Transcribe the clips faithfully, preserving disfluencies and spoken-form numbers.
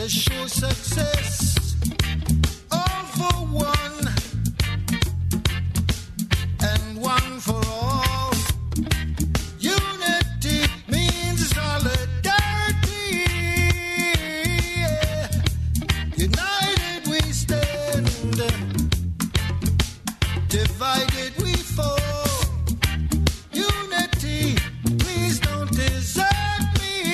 show success. All for one and one for all. Unity means solidarity. Yeah. United we stand, divided we fall. Unity, please don't desert me.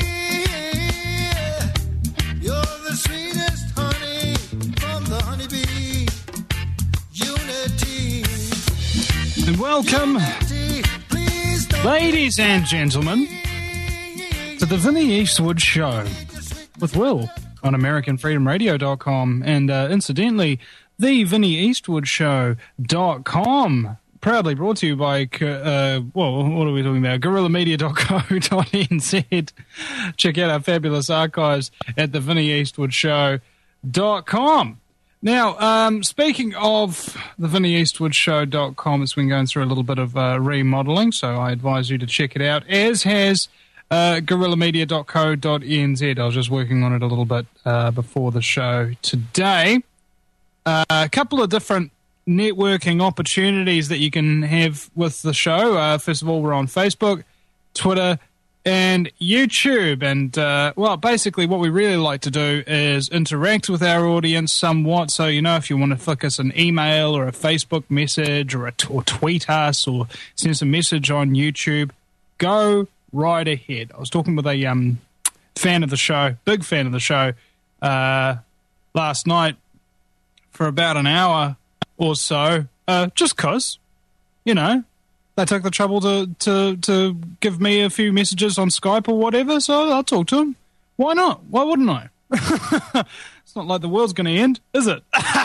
You're the sweetest honey from the honeybee. Unity. And welcome, Unity, please don't ladies and gentlemen, to the Vinnie Eastwood Show with Will on American Freedom Radio dot com and uh, incidentally, the Vinnie Eastwood Show dot com. Proudly brought to you by, uh, well, what are we talking about? Guerrilla Media dot co dot n z. Check out our fabulous archives at the Vinnie Eastwood Show dot com. Now, um, speaking of the Vinnie Eastwood Show dot com, it's been going through a little bit of uh, remodeling, so I advise you to check it out, as has uh, Guerrilla Media dot co dot n z. I was just working on it a little bit uh, before the show today. Uh, a couple of different networking opportunities that you can have with the show. Uh, first of all, we're on Facebook, Twitter, and YouTube. And, uh, well, basically what we really like to do is interact with our audience somewhat. So, you know, if you want to flick us an email or a Facebook message or, a t- or tweet us or send us a message on YouTube, go right ahead. I was talking with a um, fan of the show, big fan of the show, uh, last night for about an hour or so, uh, just 'cause, you know, they took the trouble to, to, to give me a few messages on Skype or whatever, so I'll talk to them. Why not? Why wouldn't I? It's not like the world's going to end, is it?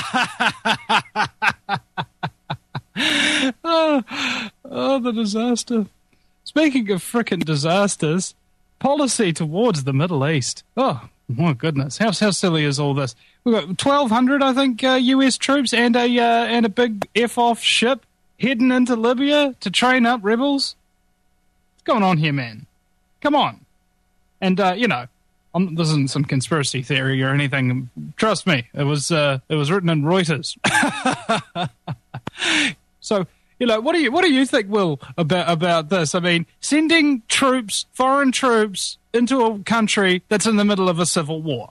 oh, oh, the disaster. Speaking of frickin' disasters, policy towards the Middle East. Oh, my goodness. How, how silly is all this? We've got twelve hundred, I think, uh, U S troops and a uh, and a big F-off ship heading into Libya to train up rebels. What's going on here, man? Come on. And, uh, you know, I'm, this isn't some conspiracy theory or anything. Trust me, it was uh, it was written in Reuters. So, you know, what do you what do you think, Will, about about this? I mean, sending troops, foreign troops, into a country that's in the middle of a civil war.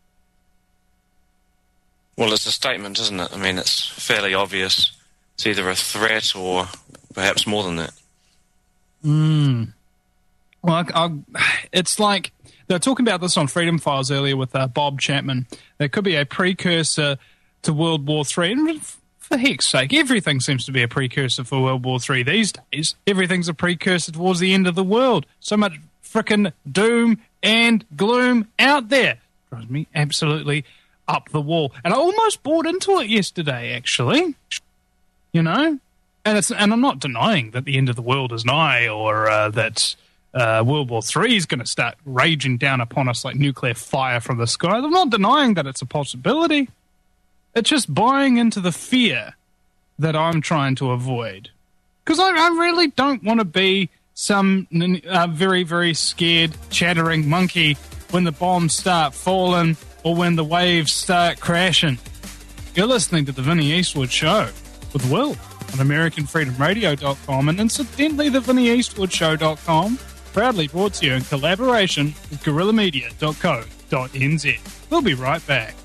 Well, it's a statement, isn't it? I mean, it's fairly obvious. It's either a threat or perhaps more than that. Mm. Well, I, I, it's like they were talking about this on Freedom Files earlier with uh, Bob Chapman. There could be a precursor to World War Three. And for heck's sake, everything seems to be a precursor for World War Three these days. Everything's a precursor towards the end of the world. So much frickin' doom and gloom out there. Drives me absolutely up the wall. And I almost bought into it yesterday, actually. You know? And it's and I'm not denying that the end of the world is nigh or uh, that uh, World War Three is going to start raging down upon us like nuclear fire from the sky. I'm not denying that it's a possibility. It's just buying into the fear that I'm trying to avoid. Because I, I really don't want to be some uh, very, very scared, chattering monkey when the bombs start falling or when the waves start crashing. You're listening to the Vinnie Eastwood Show with Will on American Freedom Radio dot com and incidentally the Vinnie Eastwood Show dot com, proudly brought to you in collaboration with Guerrilla Media dot co dot n z. We'll be right back.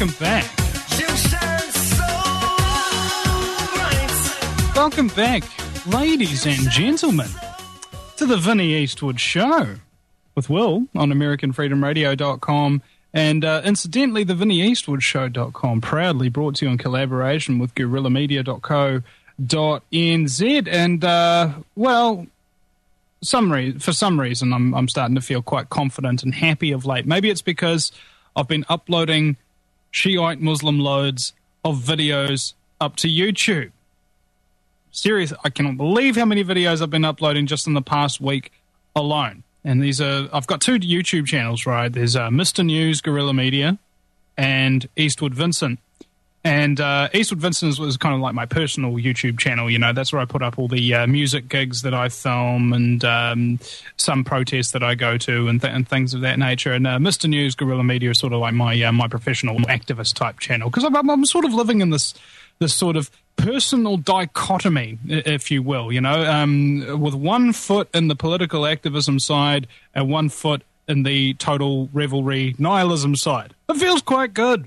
welcome back. Welcome back, ladies and gentlemen, to the Vinnie Eastwood Show with Will on American Freedom Radio dot com. And uh, incidentally, the Vinnie Eastwood Show dot com proudly brought to you in collaboration with Guerrilla Media dot co dot n z. And, uh, well, some re- for some reason, I'm, I'm starting to feel quite confident and happy of late. Maybe it's because I've been uploading Shiite Muslim loads of videos up to YouTube. Seriously, I cannot believe how many videos I've been uploading just in the past week alone. And these are, I've got two YouTube channels, right? There's uh, Mister News, Guerrilla Media, and Eastwood Vincent. And uh, Eastwood Vincent was kind of like my personal YouTube channel, you know. That's where I put up all the uh, music gigs that I film and um, some protests that I go to and, th- and things of that nature. And uh, Mister News, Guerrilla Media is sort of like my uh, my professional activist type channel, because I'm, I'm sort of living in this this sort of personal dichotomy, if you will, you know, um, with one foot in the political activism side and one foot in the total revelry nihilism side. It feels quite good.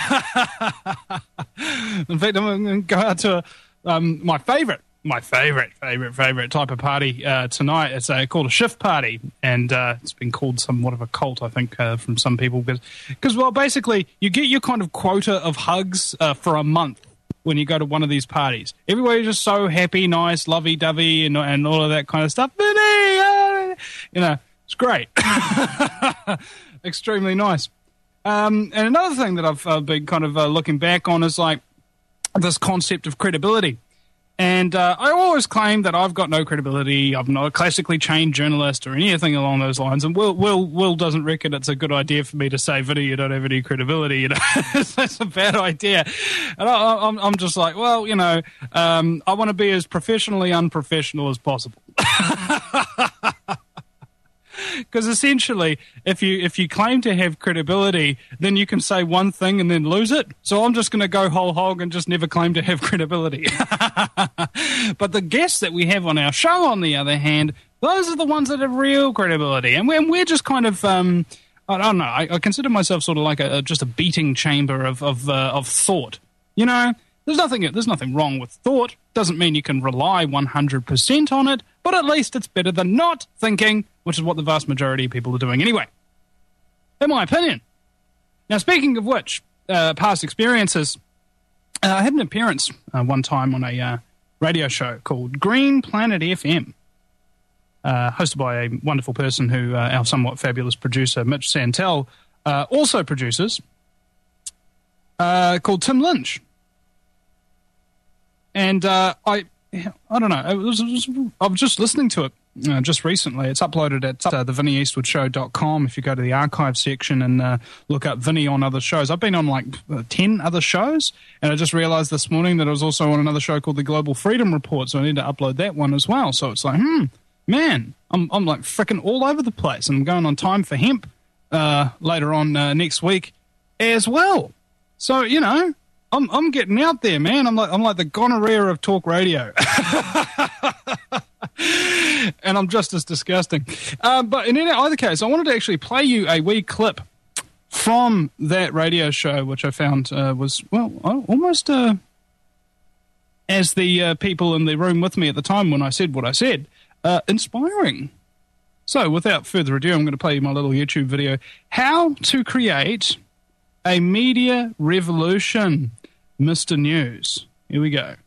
In fact, I'm going to go out to um, my favorite, my favorite, favorite, favorite type of party uh, tonight. It's uh, called a shift party, and uh, it's been called somewhat of a cult, I think, uh, from some people. Because, well, basically, you get your kind of quota of hugs uh, for a month when you go to one of these parties. Everybody's just so happy, nice, lovey-dovey, and, and all of that kind of stuff. Vinny, uh, you know, it's great. Extremely nice. Um, and another thing that I've uh, been kind of uh, looking back on is like this concept of credibility. And uh, I always claim that I've got no credibility. I'm not a classically trained journalist or anything along those lines. And Will Will Will doesn't reckon it's a good idea for me to say, Vinny, you don't have any credibility. You know, that's a bad idea. And I, I'm I'm just like, well, you know, um, I want to be as professionally unprofessional as possible. Because essentially, if you if you claim to have credibility, then you can say one thing and then lose it. So I'm just going to go whole hog and just never claim to have credibility. But the guests that we have on our show, on the other hand, those are the ones that have real credibility. And we're, we're just kind of, um, I don't know, I, I consider myself sort of like a, just a beating chamber of of, uh, of thought. You know, there's nothing there's nothing wrong with thought. Doesn't mean you can rely one hundred percent on it, but at least it's better than not thinking, which is what the vast majority of people are doing anyway, in my opinion. Now, speaking of which, uh, past experiences, uh, I had an appearance uh, one time on a uh, radio show called Green Planet F M, uh, hosted by a wonderful person who uh, our somewhat fabulous producer, Mitch Santel, uh, also produces, uh, called Tim Lynch. And uh, I, I don't know. It was, it was, I was just listening to it uh, just recently. It's uploaded at uh, the Vinnie Eastwood Show dot com. If you go to the archive section and uh, look up Vinny on other shows, I've been on like uh, ten other shows, and I just realized this morning that I was also on another show called the Global Freedom Report. So I need to upload that one as well. So it's like, hmm, man, I'm I'm like freaking all over the place, and I'm going on Time for Hemp uh, later on uh, next week as well. So you know. I'm I'm getting out there, man. I'm like I'm like the gonorrhea of talk radio, and I'm just as disgusting. Um, but in either case, I wanted to actually play you a wee clip from that radio show, which I found uh, was well almost uh, as the uh, people in the room with me at the time when I said what I said, uh, inspiring. So, without further ado, I'm going to play you my little YouTube video: how to create a media revolution. Mister News. Here we go.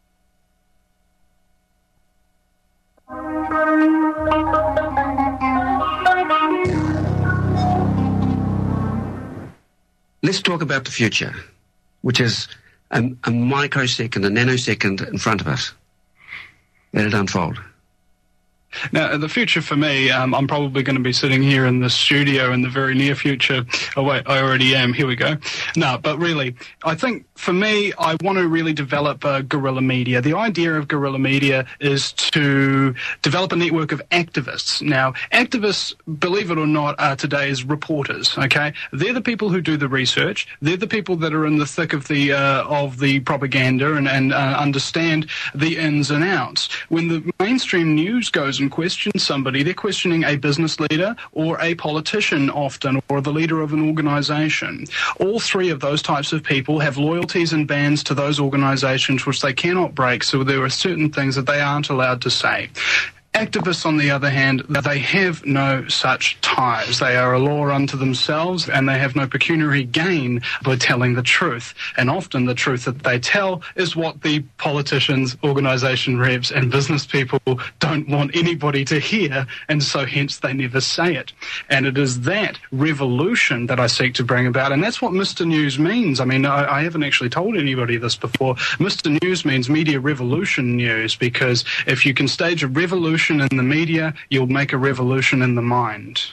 Let's talk about the future, which is a, a microsecond, a nanosecond in front of us. Let it unfold. Now, the future for me, um, I'm probably going to be sitting here in the studio in the very near future. Oh, wait, I already am. Here we go. No, but really, I think for me, I want to really develop uh, guerrilla media. The idea of guerrilla media is to develop a network of activists. Now, activists, believe it or not, are today's reporters, okay? They're the people who do the research. They're the people that are in the thick of the uh, of the propaganda and, and uh, understand the ins and outs. When the mainstream news goes person questions somebody, they're questioning a business leader or a politician often, or the leader of an organisation. All three of those types of people have loyalties and bands to those organisations which they cannot break, so there are certain things that they aren't allowed to say. Activists, on the other hand, they have no such ties. They are a law unto themselves, and they have no pecuniary gain by telling the truth. And often the truth that they tell is what the politicians, organisation reps, and business people don't want anybody to hear, and so hence they never say it. And it is that revolution that I seek to bring about, and that's what Mister News means. I mean, I, I haven't actually told anybody this before. Mister News means Media Revolution News, because if you can stage a revolution in the media, you'll make a revolution in the mind.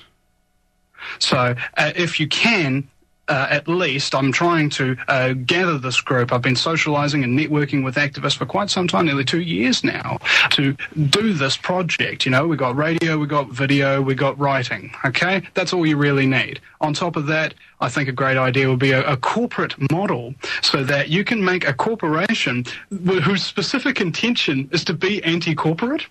So uh, if you can, uh, at least, I'm trying to uh, gather this group. I've been socialising and networking with activists for quite some time, nearly two years now, to do this project. You know, we got radio, we got video, we got writing, okay? That's all you really need. On top of that, I think a great idea would be a, a corporate model, so that you can make a corporation whose specific intention is to be anti-corporate,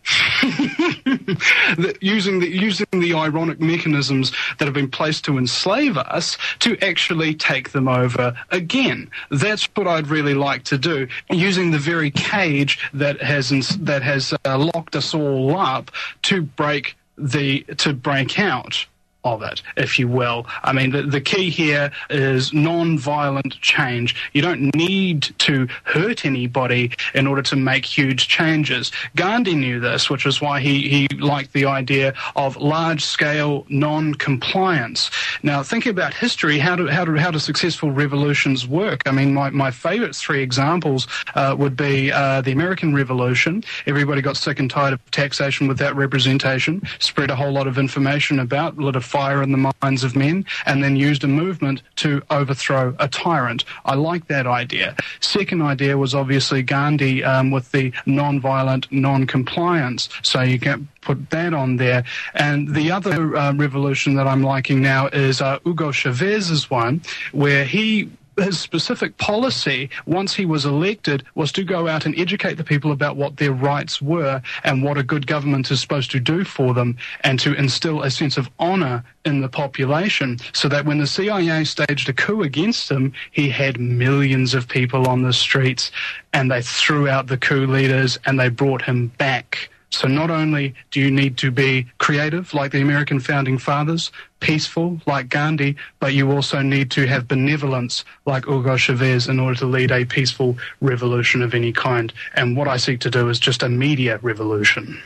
using the using the ironic mechanisms that have been placed to enslave us to actually take them over again. That's what I'd really like to do, using the very cage that has that has uh, locked us all up to break the to break out of it, if you will. I mean, the, the key here is non-violent change. You don't need to hurt anybody in order to make huge changes. Gandhi knew this, which is why he, he liked the idea of large-scale non-compliance. Now, thinking about history, how do how do how do successful revolutions work? I mean, my, my favourite three examples uh, would be uh, the American Revolution. Everybody got sick and tired of taxation without representation, spread a whole lot of information about, lit a fire in the minds of men, and then used a movement to overthrow a tyrant. I like that idea. Second idea was obviously Gandhi um, with the non-violent non-compliance. So you can put that on there. And the other uh, revolution that I'm liking now is uh, Hugo Chavez's one, where he his specific policy, once he was elected, was to go out and educate the people about what their rights were and what a good government is supposed to do for them, and to instill a sense of honour in the population, so that when the C I A staged a coup against him, he had millions of people on the streets, and they threw out the coup leaders and they brought him back. So not only do you need to be creative, like the American founding fathers, peaceful, like Gandhi, but you also need to have benevolence, like Hugo Chavez, in order to lead a peaceful revolution of any kind. And what I seek to do is just a media revolution.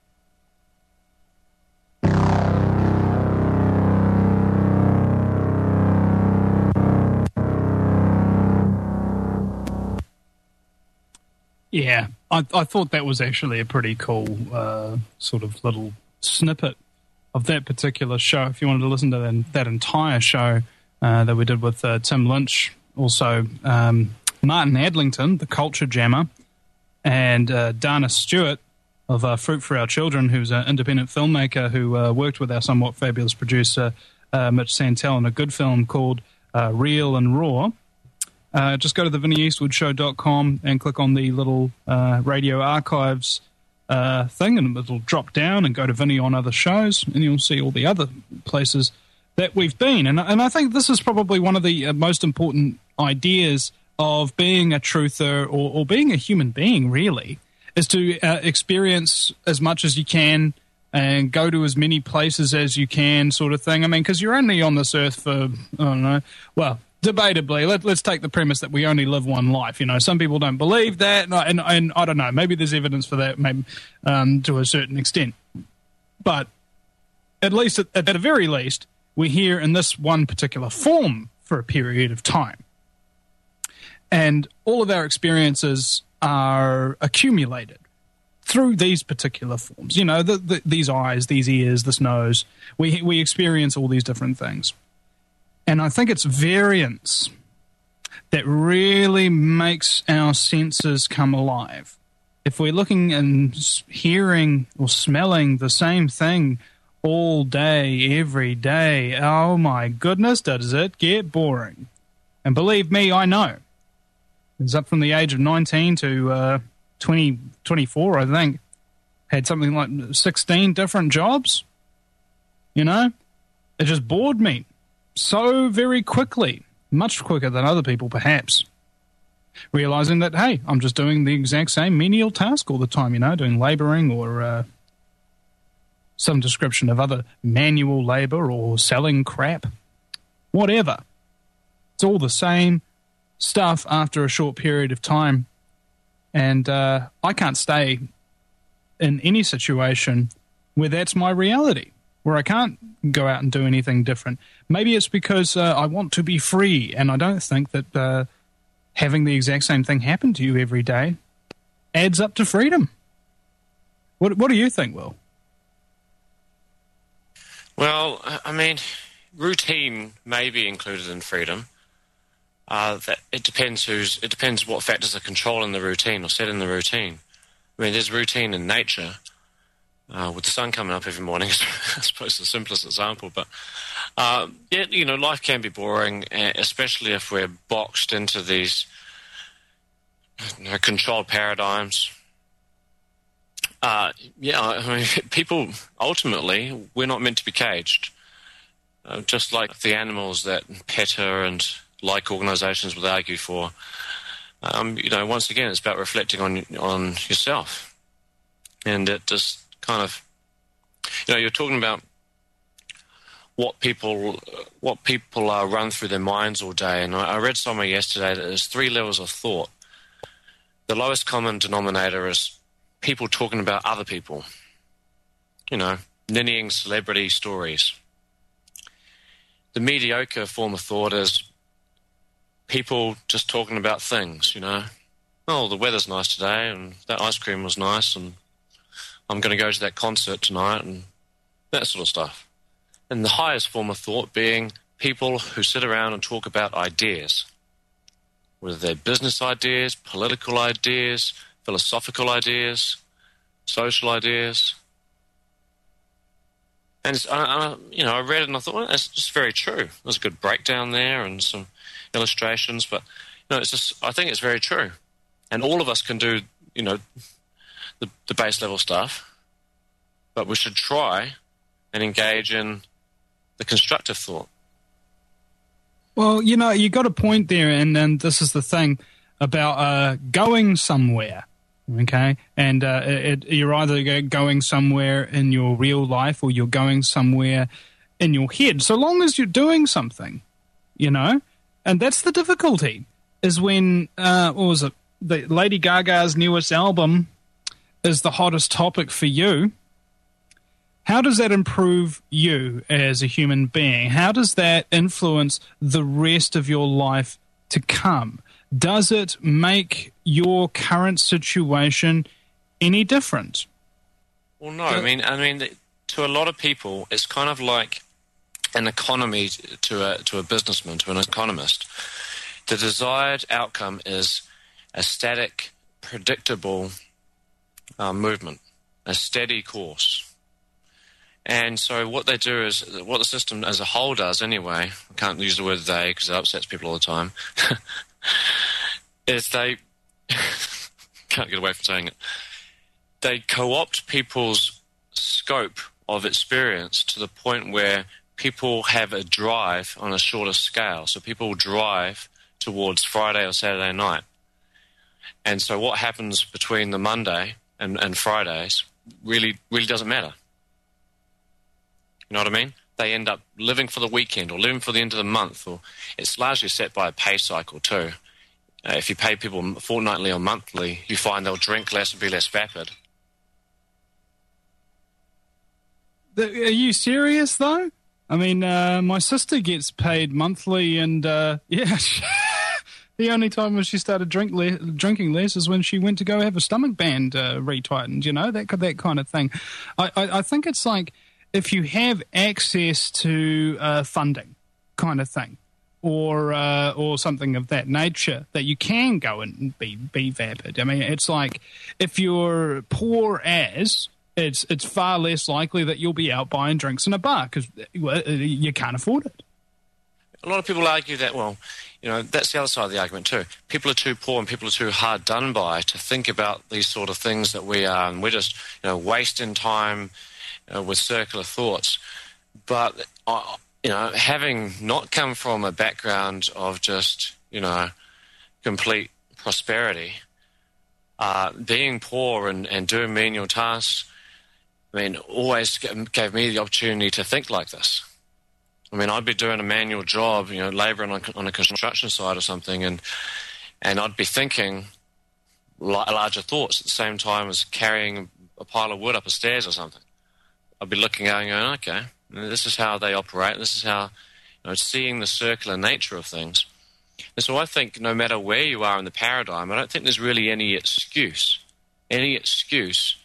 Yeah, I, I thought that was actually a pretty cool uh, sort of little snippet of that particular show. If you wanted to listen to that, that entire show uh, that we did with uh, Tim Lynch, also um, Martin Adlington, the Culture Jammer, and uh, Dana Stewart of uh, Fruit for Our Children, who's an independent filmmaker who uh, worked with our somewhat fabulous producer, uh, Mitch Santel, in a good film called uh, Real and Raw. Uh, just go to the vinnie eastwood show dot com and click on the little uh, radio archives uh, thing, and it'll drop down and go to Vinnie on other shows, and you'll see all the other places that we've been. And, and I think this is probably one of the uh, most important ideas of being a truther, or, or being a human being, really, is to uh, experience as much as you can and go to as many places as you can, sort of thing. I mean, because you're only on this earth for, I don't know, well, debatably, let, let's take the premise that we only live one life. You know, some people don't believe that, and, and, and I don't know, maybe there's evidence for that, maybe um, to a certain extent. But at least, at, at the very least, we're here in this one particular form for a period of time. And all of our experiences are accumulated through these particular forms. You know, the, the, these eyes, these ears, this nose, we we experience all these different things. And I think it's variance that really makes our senses come alive. If we're looking and hearing or smelling the same thing all day, every day, oh my goodness, does it get boring. And believe me, I know. It's up from the age of nineteen to uh, twenty, twenty-four, I think. had something like sixteen different jobs. You know, it just bored me so very quickly, much quicker than other people perhaps. Realizing that, hey, I'm just doing the exact same menial task all the time, you know, doing labouring or uh, some description of other manual labour or selling crap, whatever. It's all the same stuff after a short period of time. And uh, I can't stay in any situation where that's my reality, where I can't go out and do anything different. Maybe it's because uh, I want to be free, and I don't think that uh, having the exact same thing happen to you every day adds up to freedom. What, what do you think, Will? Well, I mean, routine may be included in freedom. Uh, that it depends who's. It depends what factors are controlling the routine or setting the routine. I mean, there's routine in nature. Uh, with the sun coming up every morning, I suppose the simplest example. But uh, yeah, you know, life can be boring, especially if we're boxed into these you know, controlled paradigms. Uh, yeah, I mean, people ultimately we're not meant to be caged. Uh, just like the animals that PETA and like organisations would argue for. Um, you know, once again, it's about reflecting on on yourself, and it just kind of, you know, you're talking about what people what people uh, run through their minds all day, and I, I read somewhere yesterday that there's three levels of thought. The lowest common denominator is people talking about other people, you know, ninnying celebrity stories. The mediocre form of thought is people just talking about things, you know. Oh, the weather's nice today, and that ice cream was nice, and I'm going to go to that concert tonight, and that sort of stuff. And the highest form of thought being people who sit around and talk about ideas, whether they're business ideas, political ideas, philosophical ideas, social ideas. And it's, I, I, you know, I read it and I thought, well, that's just very true. There's a good breakdown there and some illustrations, but you know, it's just, I think it's very true. And all of us can do, you know, the, the base level stuff, but we should try and engage in the constructive thought. Well, you know, you got a point there, and, and this is the thing about uh, going somewhere, okay? And uh, it, you're either going somewhere in your real life or you're going somewhere in your head, so long as you're doing something, you know? And that's the difficulty, is when, uh, what was it, the Lady Gaga's newest album is the hottest topic for you. How does that improve you as a human being? How does that influence the rest of your life to come? Does it make your current situation any different? Well, no. I mean, I mean, to a lot of people, it's kind of like an economy to a to a businessman, to an economist. The desired outcome is a static, predictable uh, movement, a steady course. And so what they do is, what the system as a whole does anyway, I can't use the word they because it upsets people all the time, is they, can't get away from saying it, they co-opt people's scope of experience to the point where people have a drive on a shorter scale. So people drive towards Friday or Saturday night. And so what happens between the Monday and, and Fridays really really doesn't matter. You know what I mean? They end up living for the weekend or living for the end of the month, or it's largely set by a pay cycle too. Uh, if you pay people fortnightly or monthly, you find they'll drink less and be less vapid. Are you serious, though? I mean, uh, my sister gets paid monthly, and uh, yeah, the only time when she started drink le- drinking less is when she went to go have a stomach band uh, retightened, you know, that that kind of thing. I, I, I think it's like, if you have access to uh, funding kind of thing, or uh, or something of that nature, that you can go and be, be vapid. I mean, it's like, if you're poor as, it's it's far less likely that you'll be out buying drinks in a bar because well, you can't afford it. a lot of people argue that, well, you know, that's the other side of the argument too. People are too poor and people are too hard done by to think about these sort of things that we are, and we're just, you know, wasting time uh, with circular thoughts. But, uh, you know, having not come from a background of just, you know, complete prosperity, uh, being poor and, and doing menial tasks, I mean, always gave me the opportunity to think like this. I mean, I'd be doing a manual job, you know, labouring on, on a construction site or something, and and I'd be thinking larger thoughts at the same time as carrying a pile of wood up a stairs or something. I'd be looking at it and going, okay, this is how they operate. This is how, you know, seeing the circular nature of things. And so I think no matter where you are in the paradigm, I don't think there's really any excuse, any excuse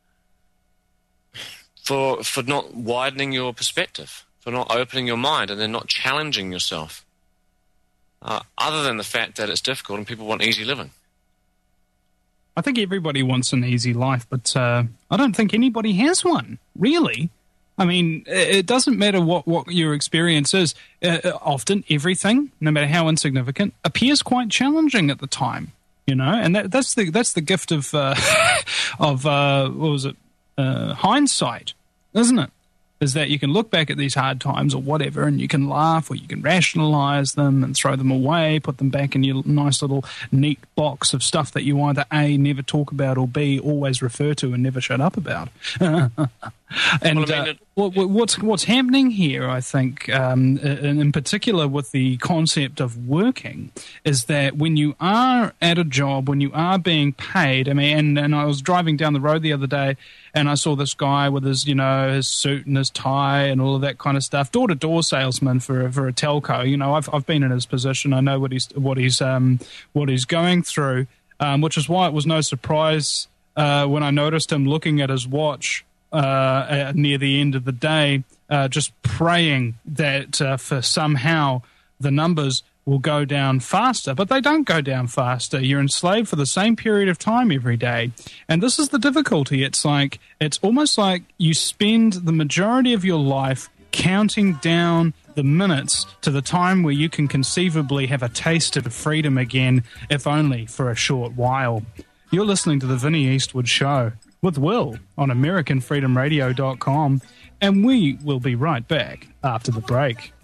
for for not widening your perspective, for not opening your mind and then not challenging yourself, uh, other than the fact that it's difficult and people want easy living. I think everybody wants an easy life, but uh, I don't think anybody has one, really. I mean, it doesn't matter what, what your experience is. Uh, often, everything, no matter how insignificant, appears quite challenging at the time, you know. And that, that's the that's the gift of uh, of uh, what was it, uh, hindsight, isn't it? Is that you can look back at these hard times or whatever, and you can laugh or you can rationalize them and throw them away, put them back in your nice little neat box of stuff that you either A, never talk about, or B, always refer to and never shut up about. And well, I mean, uh, it, what, what's what's happening here, I think, um, in, in particular with the concept of working, is that when you are at a job, when you are being paid, I mean, and, and I was driving down the road the other day, and I saw this guy with his, you know, his suit and his tie and all of that kind of stuff, door-to-door salesman for for a telco. You know, I've I've been in his position. I know what he's what he's um what he's going through, um, which is why it was no surprise uh, when I noticed him looking at his watch uh, near the end of the day, uh, just praying that uh, for somehow the numbers will go down faster, but they don't go down faster. You're enslaved for the same period of time every day. And this is the difficulty. It's like, it's almost like you spend the majority of your life counting down the minutes to the time where you can conceivably have a taste of freedom again, if only for a short while. You're listening to the Vinnie Eastwood Show with Will on American Freedom Radio dot com, and we will be right back after the break.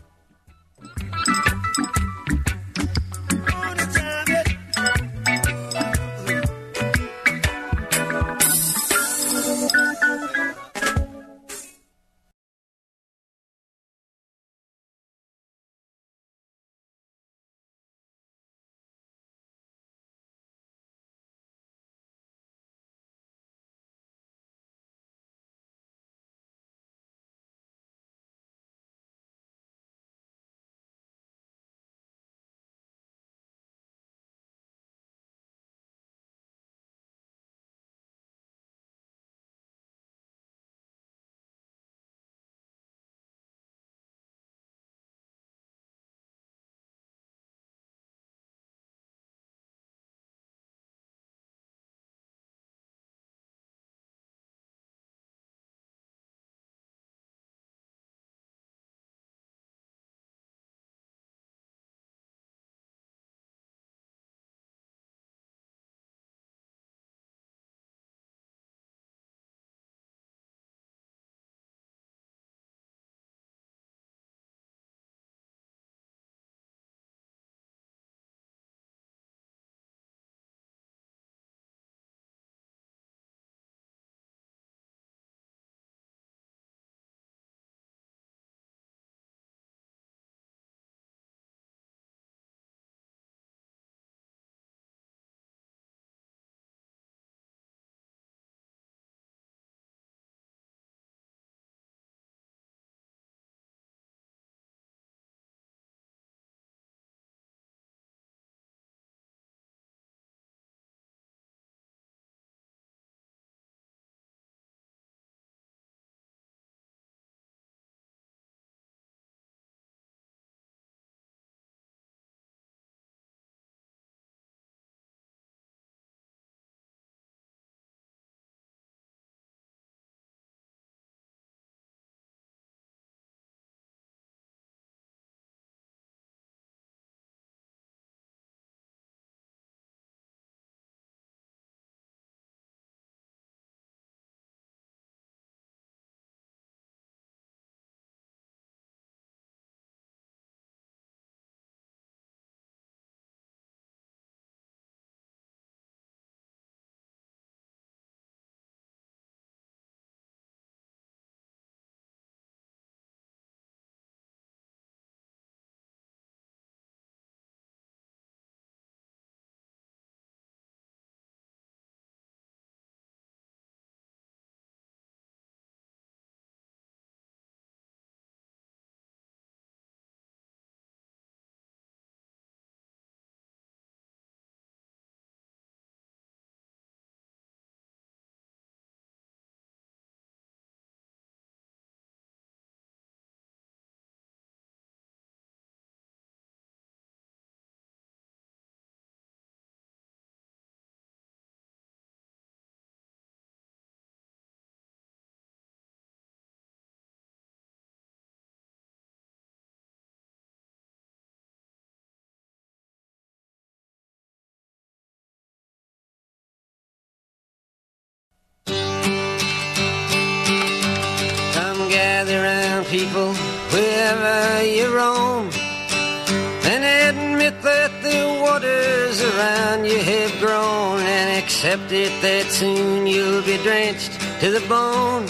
and gather round people wherever you roam, and admit that the waters around you have grown, and accept it that soon you'll be drenched to the bone.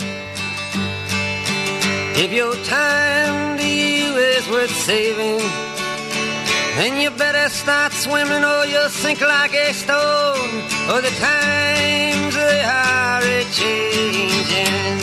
If your time to you is worth saving, then you better start swimming or you'll sink like a stone, or the times they are a-changing.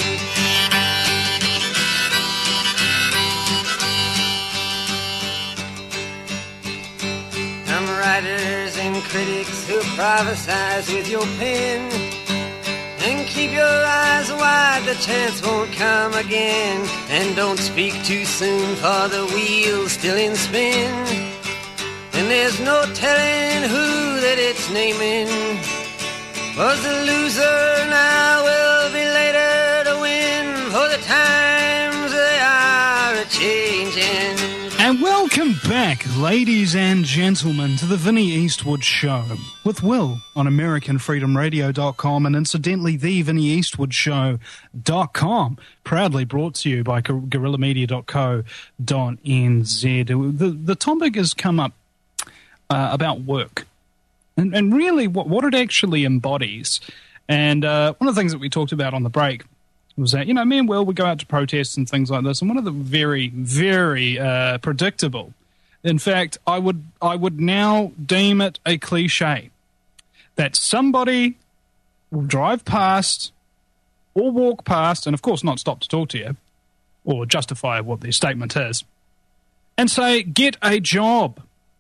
Some writers and critics who prophesize with your pen, and keep your eyes wide, the chance won't come again. And don't speak too soon, for the wheel's still in spin, and there's no telling who that it's naming. Was the loser now will be later to win, for the times they are a-changing. And welcome back, ladies and gentlemen, to the Vinnie Eastwood Show with Will on American Freedom Radio dot com, and incidentally, the Vinnie Eastwood Show dot com, proudly brought to you by guerrilla media dot co dot n z. The, the topic has come up uh, about work, and, and really what, what it actually embodies. And uh, one of the things that we talked about on the break was that, you know, me and Will would go out to protests and things like this, and one of the very, very uh, predictable, in fact, I would I would now deem it a cliche, that somebody will drive past or walk past, and of course not stop to talk to you or justify what their statement is, and say, get a job,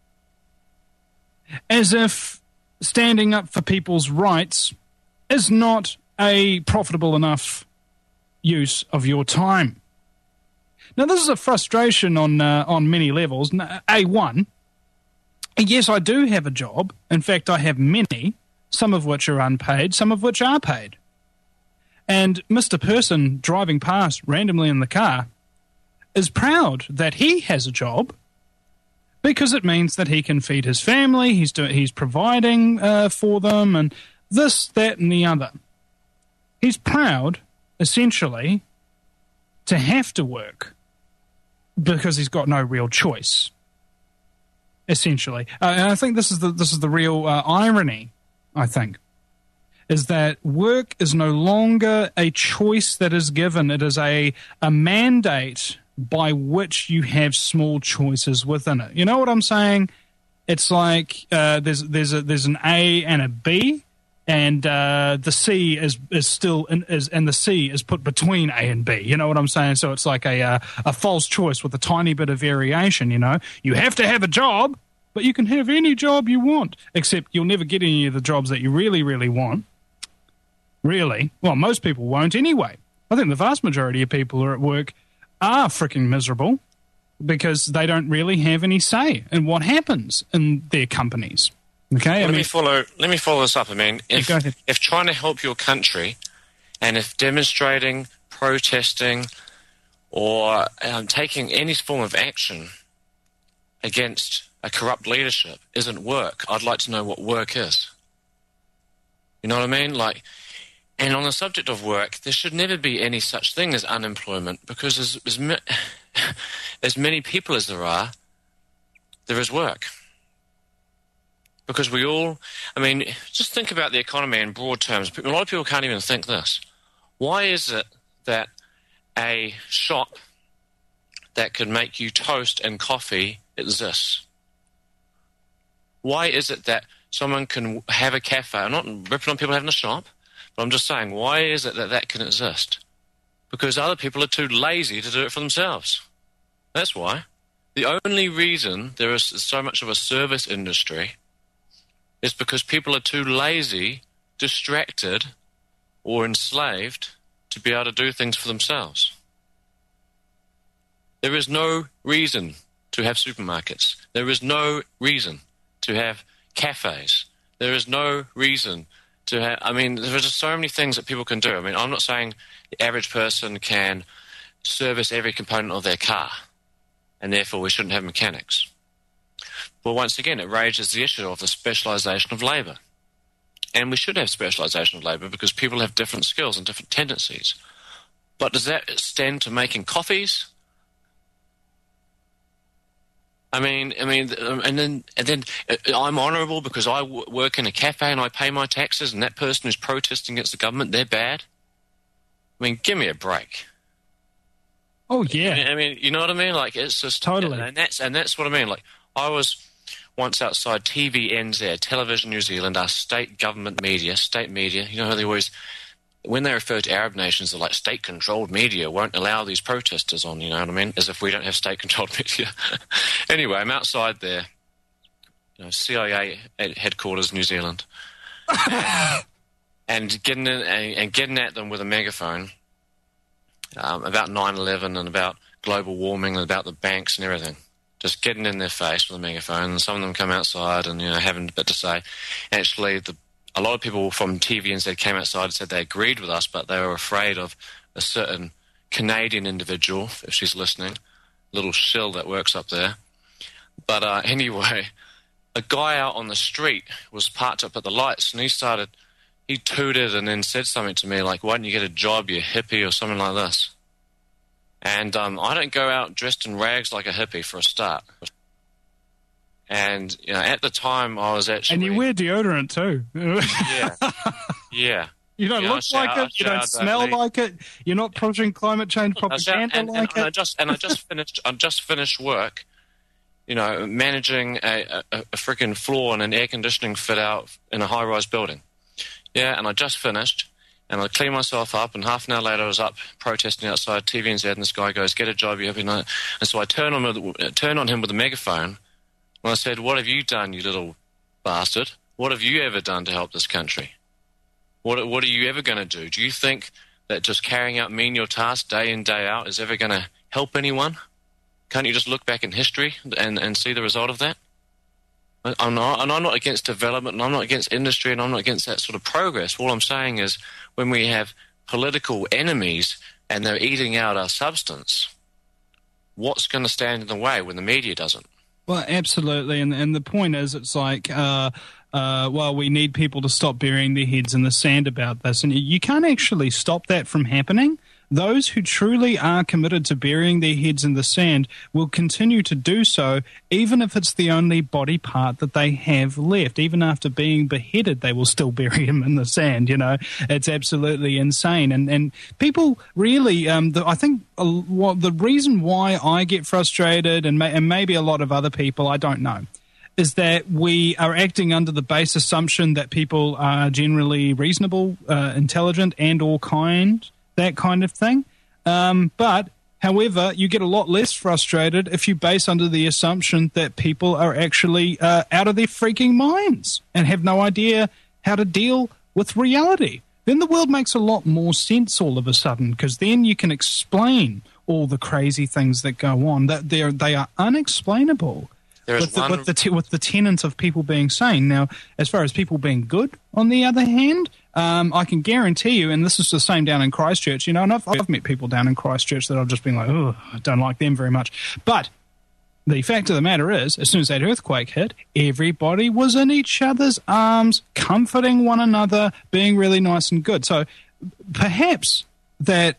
as if standing up for people's rights is not a profitable enough use of your time. Now, this is a frustration on uh, on many levels. A one, yes, I do have a job. In fact, I have many, some of which are unpaid, some of which are paid. And Mister Person driving past randomly in the car is proud that he has a job, because it means that he can feed his family, he's do- he's providing uh, for them, and this, that, and the other. He's proud, essentially, to have to work because he's got no real choice, essentially. Uh, and I think this is the this is the real uh, irony, I think, is that work is no longer a choice that is given. It is a, a mandate by which you have small choices within it. You know what I'm saying? It's like uh, there's there's a, there's an A and a B, and uh, the C is is still in, is and the C is put between A and B. You know what I'm saying? So it's like a uh, a false choice with a tiny bit of variation. You know, you have to have a job, but you can have any job you want, except you'll never get any of the jobs that you really really want. Really, well, most people won't anyway. I think the vast majority of people who are at work are freaking miserable because they don't really have any say in what happens in their companies. Okay, well, I let mean, me follow. Let me follow this up. I mean, if, go ahead. if trying to help your country, and if demonstrating, protesting, or um, taking any form of action against a corrupt leadership isn't work, I'd like to know what work is. You know what I mean? Like, and on the subject of work, there should never be any such thing as unemployment, because as as, ma- as many people as there are, there is work. Because we all, I mean, just think about the economy in broad terms. A lot of people can't even think this. Why is it that a shop that could make you toast and coffee exists? Why is it that someone can have a cafe? I'm not ripping on people having a shop, but I'm just saying, why is it that that can exist? Because other people are too lazy to do it for themselves. That's why. The only reason there is so much of a service industry is because people are too lazy, distracted, or enslaved to be able to do things for themselves. There is no reason to have supermarkets. There is no reason to have cafes. There is no reason to have... I mean, there are just so many things that people can do. I mean, I'm not saying the average person can service every component of their car, and therefore we shouldn't have mechanics. Well, once again, it raises the issue of the specialisation of labour. And we should have specialisation of labour because people have different skills and different tendencies. But does that extend to making coffees? I mean, I mean, and then and then I'm honourable because I w- work in a cafe and I pay my taxes, and that person who's protesting against the government, they're bad. I mean, give me a break. Oh yeah. I mean, I mean, you know what I mean? Like, it's just Totally. and that's and that's what I mean. Like, I was once outside T V N Z, Television New Zealand, our state government media, state media. You know how they always, when they refer to Arab nations, they're like, state-controlled media won't allow these protesters on, you know what I mean? As if we don't have state-controlled media. Anyway, I'm outside there, you know, C I A headquarters, New Zealand, and, and getting in, and, and getting at them with a megaphone um, about nine eleven and about global warming and about the banks and everything. Just getting in their face with a megaphone, and some of them come outside and, you know, having a bit to say. Actually, the A lot of people from T V N Z came outside and said they agreed with us, but they were afraid of a certain Canadian individual, if she's listening, little shill that works up there. But uh, anyway, a guy out on the street was parked up at the lights, and he started, he tooted and then said something to me like, "Why don't you get a job, you hippie," or something like this. And um, I don't go out dressed in rags like a hippie for a start. And, you know, at the time I was actually... And you wear deodorant too. Yeah. Yeah. You don't Yeah, look I like shower- it. You I don't shower smell daily. like it. You're not pushing climate change I was out- propaganda and, and, like and I it. just and I just finished I just finished work, you know, managing a, a, a freaking floor and an air conditioning fit out in a high rise building. Yeah, and I just finished, and I cleaned myself up, and half an hour later I was up protesting outside T V N Z, and this guy goes, "Get a job, you happy?" And so I turn on with, turn on him with a megaphone, and I said, "What have you done, you little bastard? What have you ever done to help this country? What what are you ever going to do? Do you think that just carrying out menial tasks day in, day out is ever going to help anyone? Can't you just look back in history and, and see the result of that?" I'm not, and I'm not against development, and I'm not against industry, and I'm not against that sort of progress. All I'm saying is when we have political enemies and they're eating out our substance, what's going to stand in the way when the media doesn't? Well, absolutely, and and the point is, it's like, uh, uh, well, we need people to stop burying their heads in the sand about this, and you can't actually stop that from happening. Those who truly are committed to burying their heads in the sand will continue to do so, even if it's the only body part that they have left. Even after being beheaded, they will still bury him in the sand, you know. It's absolutely insane. And and people really, um, the, I think uh, well, the reason why I get frustrated, and, may, and maybe a lot of other people, I don't know, is that we are acting under the base assumption that people are generally reasonable, uh, intelligent, and or kind, that kind of thing. Um, but, however, you get a lot less frustrated if you base under the assumption that people are actually uh, out of their freaking minds and have no idea how to deal with reality. Then the world makes a lot more sense all of a sudden, because then you can explain all the crazy things that go on. That they're, they are unexplainable. There is With the, one... with, the te- with the tenets of people being sane. Now, as far as people being good, on the other hand, um, I can guarantee you, and this is the same down in Christchurch, you know, and I've, I've met people down in Christchurch that I've just been like, oh, I don't like them very much. But the fact of the matter is, as soon as that earthquake hit, everybody was in each other's arms, comforting one another, being really nice and good. So perhaps that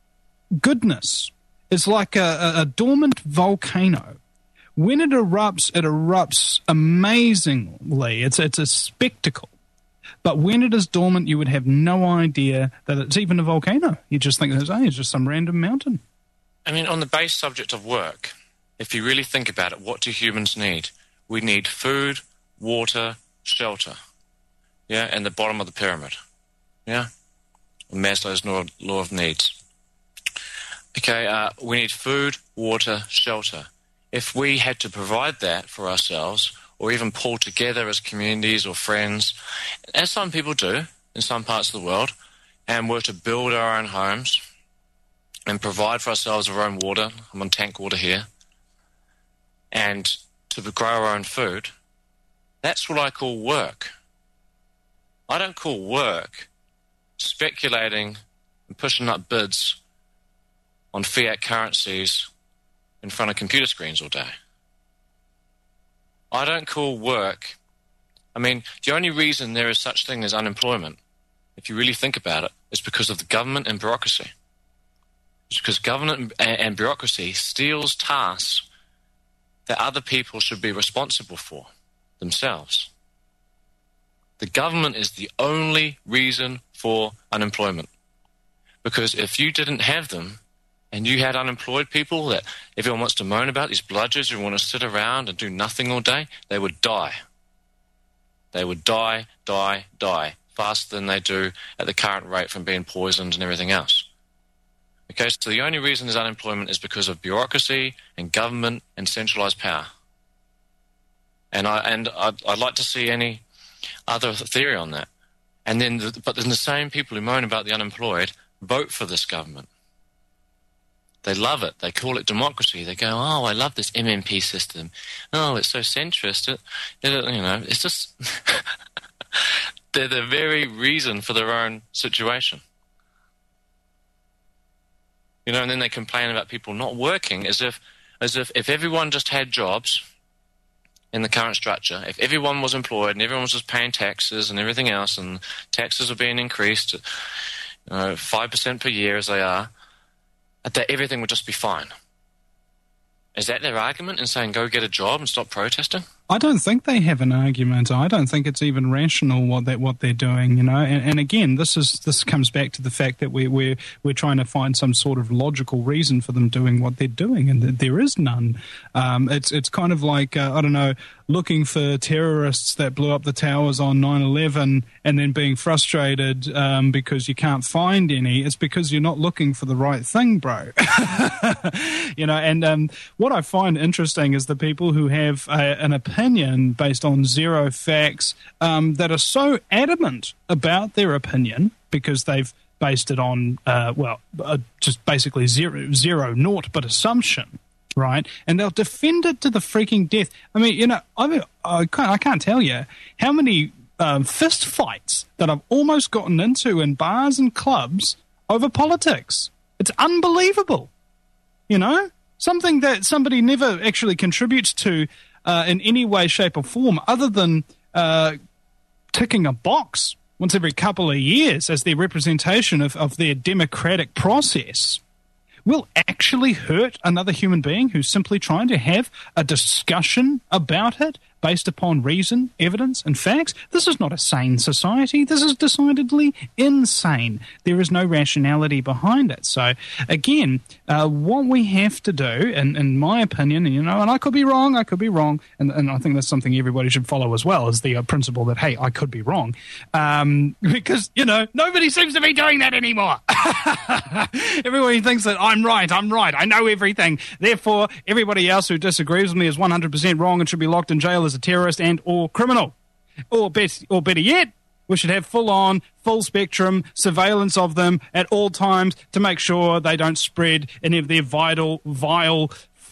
goodness is like a, a, a dormant volcano. When it erupts, it erupts amazingly. It's it's a spectacle. But when it is dormant, you would have no idea that it's even a volcano. You just think it's, oh, it's just some random mountain. I mean, on the base subject of work, if you really think about it, what do humans need? We need food, water, shelter. Yeah, and the bottom of the pyramid. Yeah? Maslow's law, law of needs. Okay, uh, we need food, water, shelter. If we had to provide that for ourselves, or even pull together as communities or friends, as some people do in some parts of the world, and were to build our own homes and provide for ourselves our own water, I'm on tank water here, and to grow our own food, that's what I call work. I don't call work speculating and pushing up bids on fiat currencies in front of computer screens all day. I don't call work... I mean, the only reason there is such thing as unemployment, if you really think about it, is because of the government and bureaucracy. because government and, and bureaucracy steals tasks that other people should be responsible for themselves. The government is the only reason for unemployment. Because if you didn't have them, and you had unemployed people that everyone wants to moan about, these bludgers who want to sit around and do nothing all day, they would die. They would die, die, die, faster than they do at the current rate from being poisoned and everything else. Okay, so the only reason there's unemployment is because of bureaucracy and government and centralised power. And I and I'd, I'd like to see any other theory on that. And then, the, but then the same people who moan about the unemployed vote for this government. They love it. They call it democracy. They go, oh, I love this M M P system. Oh, it's so centrist. It, it, you know, it's just they're the very reason for their own situation. You know, and then they complain about people not working as if, as if, if everyone just had jobs in the current structure, if everyone was employed and everyone was just paying taxes and everything else, and taxes are being increased, you know, five percent per year as they are, that everything would just be fine. Is that their argument in saying go get a job and stop protesting? I don't think they have an argument. I don't think it's even rational what that what they're doing, you know. And, and again, this is this comes back to the fact that we we're we're trying to find some sort of logical reason for them doing what they're doing, and there is none. Um, it's it's kind of like uh, I don't know, looking for terrorists that blew up the towers on nine eleven and then being frustrated um, because you can't find any. It's because you're not looking for the right thing, bro. You know. And um, what I find interesting is the people who have a, an opinion opinion based on zero facts um, that are so adamant about their opinion because they've based it on, uh, well, uh, just basically zero, zero, naught, but assumption, right? And they'll defend it to the freaking death. I mean, you know, I mean, I can't, I can't tell you how many um, fist fights that I've almost gotten into in bars and clubs over politics. It's unbelievable, you know? Something that somebody never actually contributes to Uh, in any way, shape, or form, other than uh, ticking a box once every couple of years as their representation of, of their democratic process, will actually hurt another human being who's simply trying to have a discussion about it based upon reason, evidence, and facts. This is not a sane society. This is decidedly insane. There is no rationality behind it. So, again, uh, what we have to do, in, in my opinion, you know, and I could be wrong, I could be wrong, and, and I think that's something everybody should follow as well, is the uh, principle that, hey, I could be wrong. Um, because, you know, nobody seems to be doing that anymore. Everybody thinks that I'm right, I'm right, I know everything. Therefore, everybody else who disagrees with me is one hundred percent wrong and should be locked in jail as a terrorist and or criminal. Or, bet, or better yet, we should have full-on, full-spectrum surveillance of them at all times to make sure they don't spread any of their vital, vile,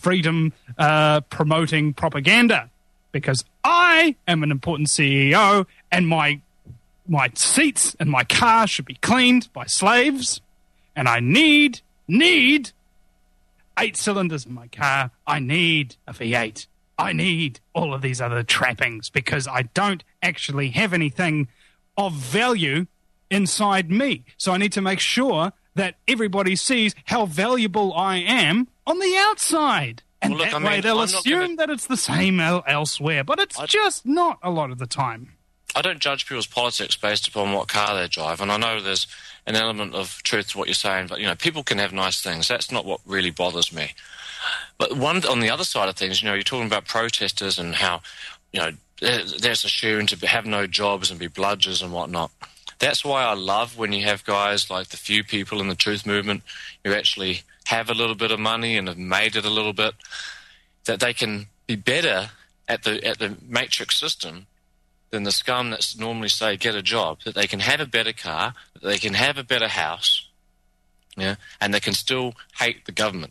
freedom-promoting propaganda. Because I am an important C E O, and my my seats in my car should be cleaned by slaves, and I need, need eight cylinders in my car. I need a V eight. I need all of these other trappings because I don't actually have anything of value inside me. So I need to make sure that everybody sees how valuable I am on the outside. And well, look, that I mean, way they'll I'm assume gonna... that it's the same el- elsewhere. But it's I... just not a lot of the time. I don't judge people's politics based upon what car they drive, and I know there's an element of truth to what you're saying, but, you know, people can have nice things. That's not what really bothers me. But one on the other side of things, you know, you're talking about protesters and how, you know, there's assumed to have no jobs and be bludgers and whatnot. That's why I love when you have guys like the few people in the truth movement who actually have a little bit of money and have made it a little bit, that they can be better at the at the matrix system than the scum that's normally say get a job, that they can have a better car, that they can have a better house, yeah, and they can still hate the government.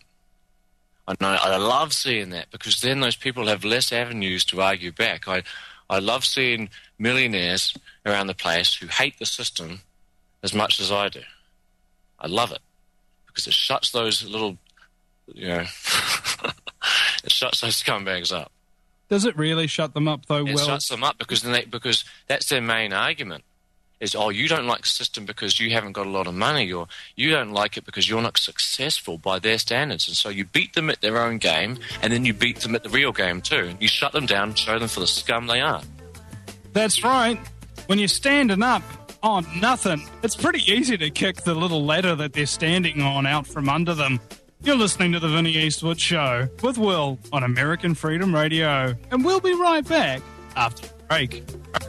I know, I love seeing that because then those people have less avenues to argue back. I, I love seeing millionaires around the place who hate the system as much as I do. I love it because it shuts those little, you know, it shuts those scumbags up. Does it really shut them up though? It well, shuts them up because then they, because that's their main argument. is, oh, you don't like the system because you haven't got a lot of money, or you don't like it because you're not successful by their standards. And so you beat them at their own game, and then you beat them at the real game too. You shut them down and show them for the scum they are. That's right. When you're standing up on nothing, it's pretty easy to kick the little ladder that they're standing on out from under them. You're listening to the Vinnie Eastwood Show with Will on American Freedom Radio. And we'll be right back after the break.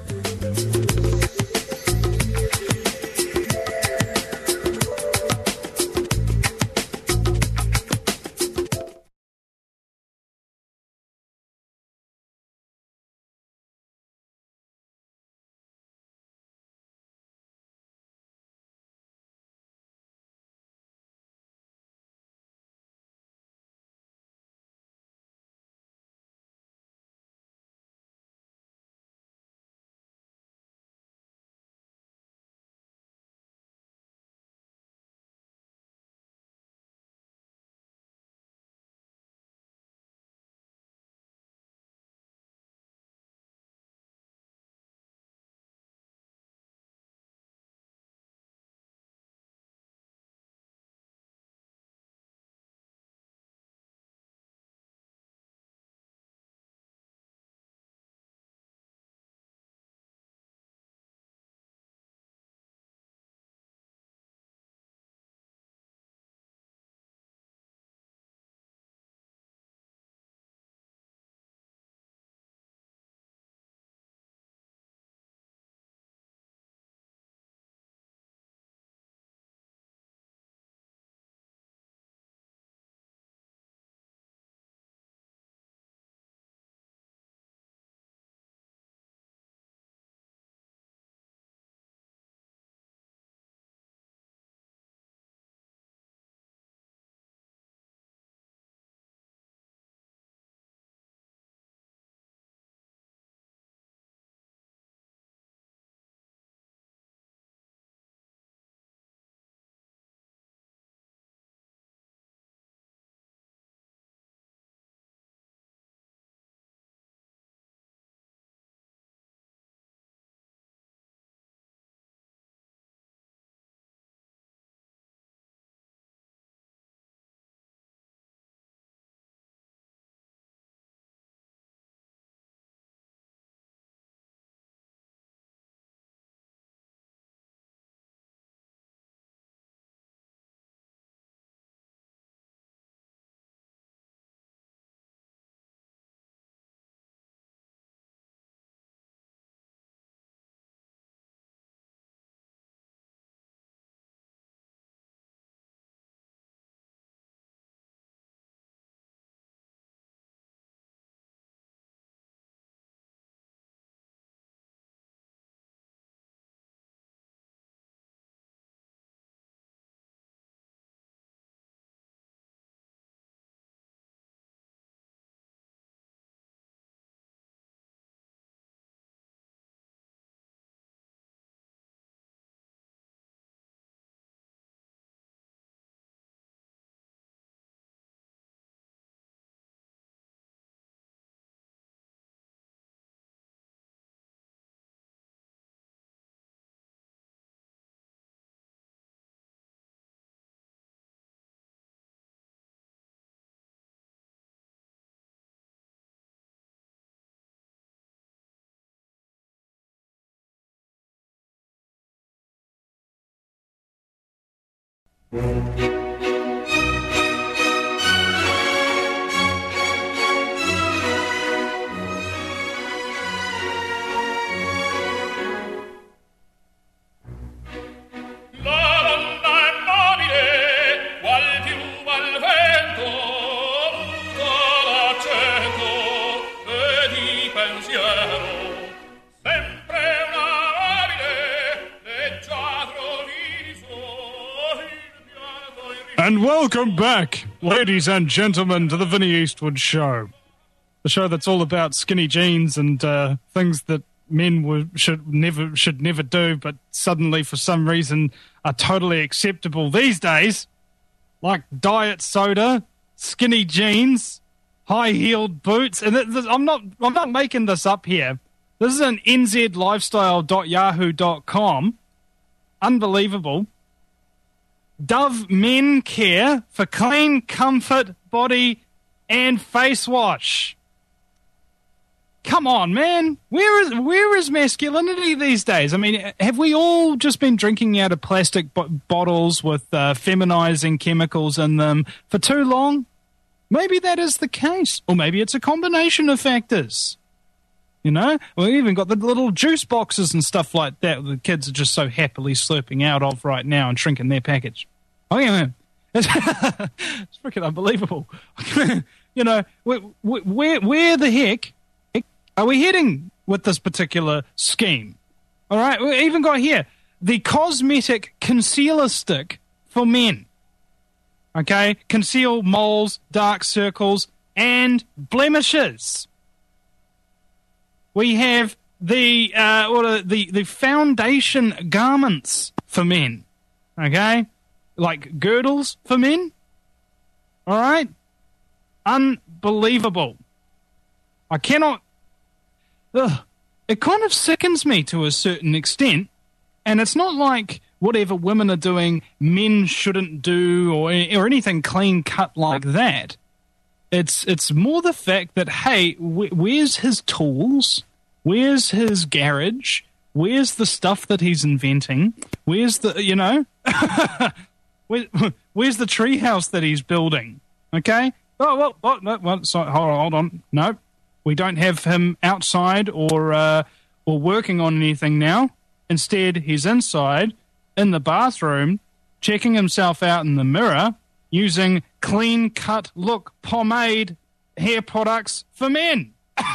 And welcome back, ladies and gentlemen, to the Vinnie Eastwood Show. The show that's all about skinny jeans and uh, things that men were, should never should never do, but suddenly, for some reason, are totally acceptable these days. Like diet soda, skinny jeans, high-heeled boots. And th- th- I'm not I'm not making this up here. This is an n z lifestyle dot yahoo dot com. Unbelievable. Dove Men Care for clean, comfort, body, and face wash. Come on, man. Where is where is masculinity these days? I mean, have we all just been drinking out of plastic bo- bottles with uh, feminizing chemicals in them for too long? Maybe that is the case. Or maybe it's a combination of factors. You know? We've even got the little juice boxes and stuff like that the kids are just so happily slurping out of right now and shrinking their package. Oh, yeah, man. It's, it's freaking unbelievable. You know, where, where, where the heck are we heading with this particular scheme? All right, we even got here the cosmetic concealer stick for men. Okay, conceal moles, dark circles, and blemishes. We have the uh, or the the foundation garments for men. Okay, like girdles for men. All right, unbelievable. I cannot. Ugh, it kind of sickens me to a certain extent, and it's not like whatever women are doing, men shouldn't do, or or anything clean cut like that. It's it's more the fact that, hey, wh- where's his tools? Where's his garage? Where's the stuff that he's inventing? Where's the, you know, Where, where's the treehouse that he's building? Okay. Oh well, well no, well, sorry, hold on, hold on. No. We don't have him outside or uh, or working on anything now. Instead, he's inside in the bathroom, checking himself out in the mirror, using clean-cut look pomade hair products for men.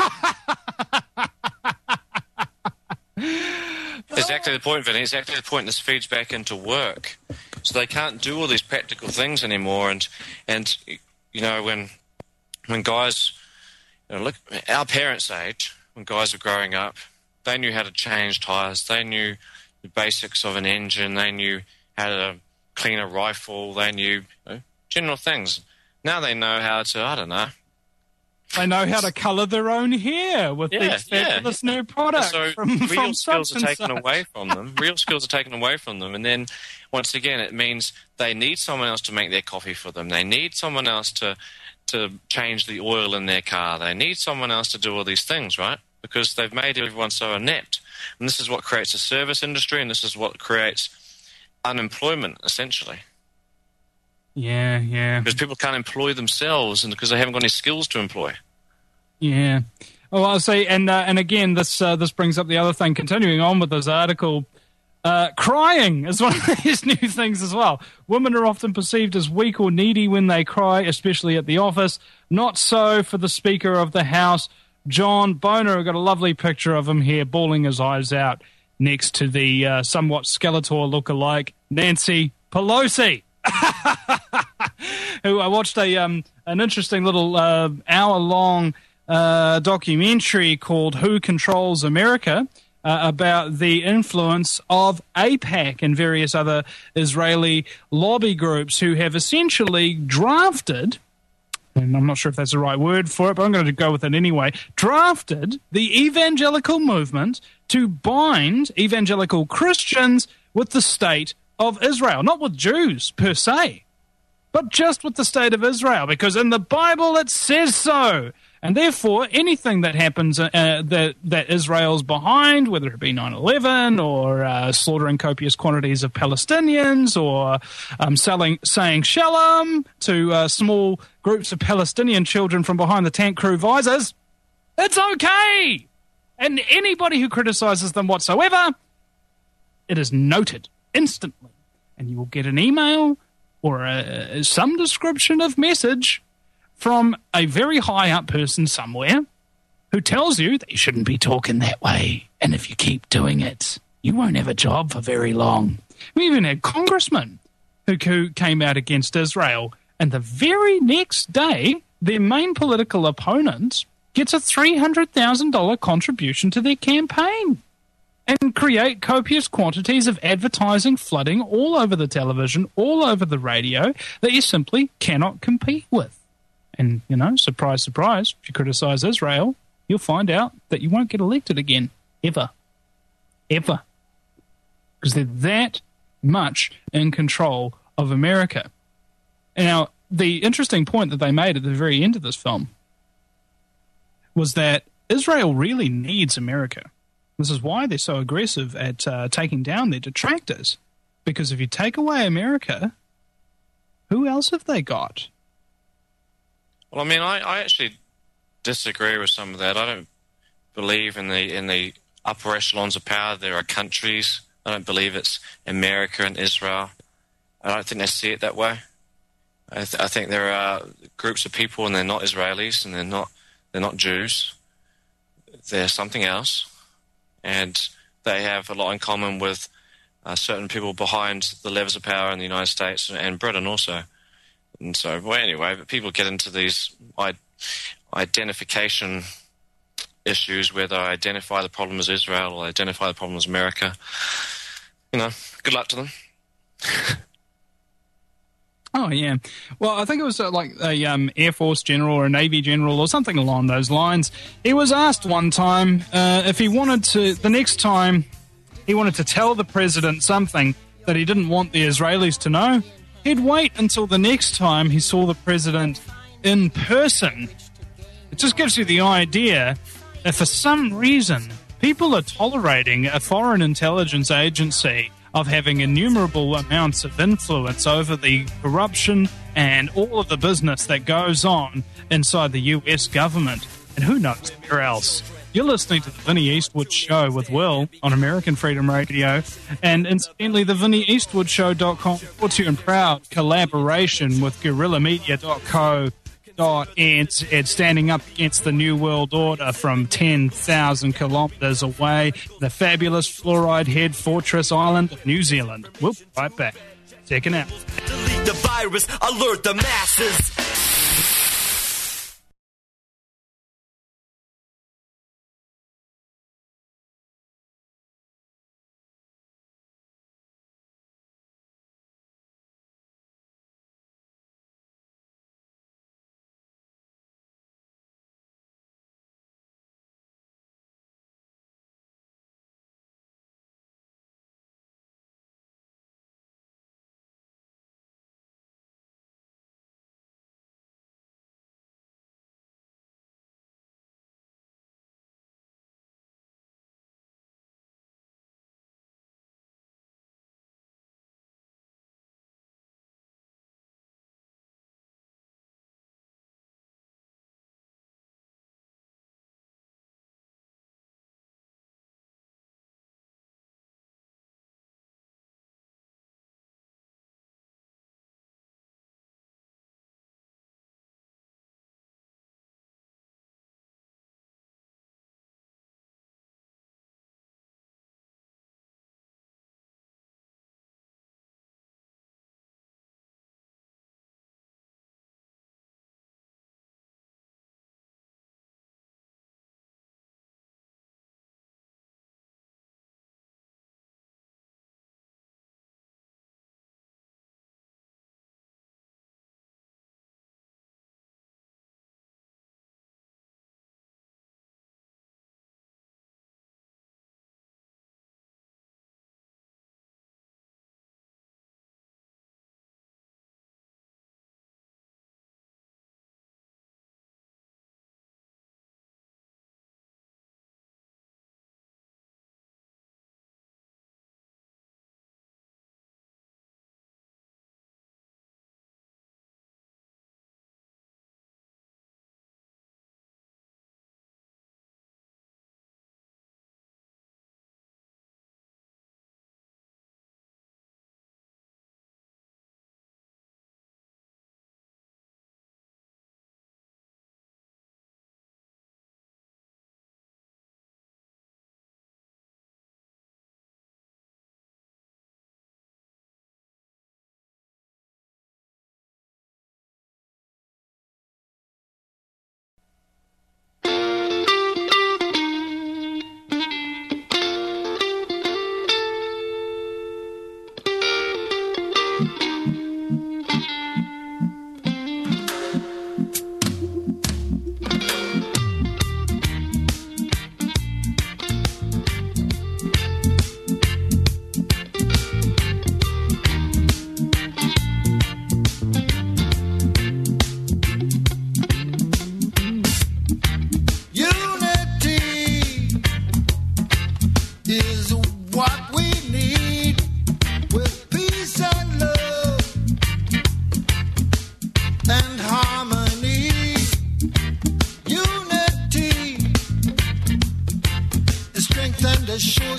Exactly the point, Vinny. Exactly the point. This feeds back into work, so they can't do all these practical things anymore. And and you know when when guys. You know, look, our parents' age, when guys were growing up, they knew how to change tyres. They knew the basics of an engine. They knew how to clean a rifle. They knew you know, general things. Now they know how to, I don't know. They know how to colour their own hair with yeah, these fabulous yeah. new products. So from, real from skills are taken such. away from them. Real skills are taken away from them. And then, once again, it means they need someone else to make their coffee for them. They need someone else to... to change the oil in their car. They need someone else to do all these things, right? Because they've made everyone so inept. And this is what creates a service industry, and this is what creates unemployment, essentially. Yeah, yeah. Because people can't employ themselves and because they haven't got any skills to employ. Yeah. Oh, I'll say, and uh, and again, this uh, this brings up the other thing. Continuing on with this article, uh, crying is one of these new things as well. Women are often perceived as weak or needy when they cry, especially at the office. Not so for the Speaker of the House, John Boehner. I've got a lovely picture of him here, bawling his eyes out next to the uh, somewhat Skeletor look-alike Nancy Pelosi. Who I watched a um, an interesting little uh, hour-long uh, documentary called Who Controls America uh, about the influence of AIPAC and various other Israeli lobby groups who have essentially drafted, and I'm not sure if that's the right word for it, but I'm going to go with it anyway, drafted the evangelical movement to bind evangelical Christians with the state of Israel, not with Jews per se, but just with the state of Israel, because in the Bible it says so. And therefore, anything that happens uh, that that Israel's behind, whether it be nine eleven or uh, slaughtering copious quantities of Palestinians or um, selling, saying shalom to uh, small groups of Palestinian children from behind the tank crew visors, it's okay. And anybody who criticizes them whatsoever, it is noted instantly. And you will get an email or a, some description of message from a very high-up person somewhere who tells you that you shouldn't be talking that way. And if you keep doing it, you won't have a job for very long. We even had congressmen who, who came out against Israel, and the very next day, their main political opponent gets a three hundred thousand dollars contribution to their campaign and create copious quantities of advertising flooding all over the television, all over the radio, that you simply cannot compete with. And, you know, surprise, surprise, if you criticize Israel, you'll find out that you won't get elected again. Ever. Ever. Because they're that much in control of America. Now, the interesting point that they made at the very end of this film was that Israel really needs America. This is why they're so aggressive at uh, taking down their detractors. Because if you take away America, who else have they got? Well, I mean, I, I actually disagree with some of that. I don't believe in the in the upper echelons of power. There are countries. I don't believe it's America and Israel. I don't think they see it that way. I, th- I think there are groups of people, and they're not Israelis, and they're not they're not Jews. They're something else, and they have a lot in common with uh, certain people behind the levers of power in the United States and, and Britain also. And so, well, anyway, but people get into these I- identification issues where they identify the problem as Israel or identify the problem as America. You know, good luck to them. Oh, yeah. Well, I think it was uh, like a um, Air Force general or a Navy general or something along those lines. He was asked one time uh, if he wanted to, the next time he wanted to tell the president something that he didn't want the Israelis to know, he'd wait until the next time he saw the president in person. It just gives you the idea that for some reason people are tolerating a foreign intelligence agency of having innumerable amounts of influence over the corruption and all of the business that goes on inside the U S government. And who knows where else. You're listening to the Vinnie Eastwood Show with Will on American Freedom Radio. And incidentally, the Vinnie Eastwood Show dot com puts you in proud collaboration with Guerrilla Media dot co. And, and standing up against the New World Order from ten thousand kilometres away, the fabulous fluoride head fortress island of New Zealand. We'll be right back. Checking out. Delete the virus, alert the masses.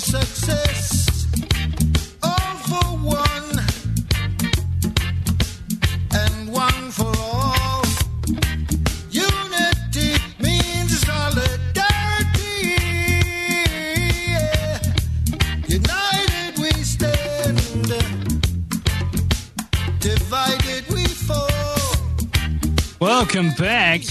success, all for one, and one for all. Unity means solidarity. Yeah. United we stand, divided we fall. Welcome back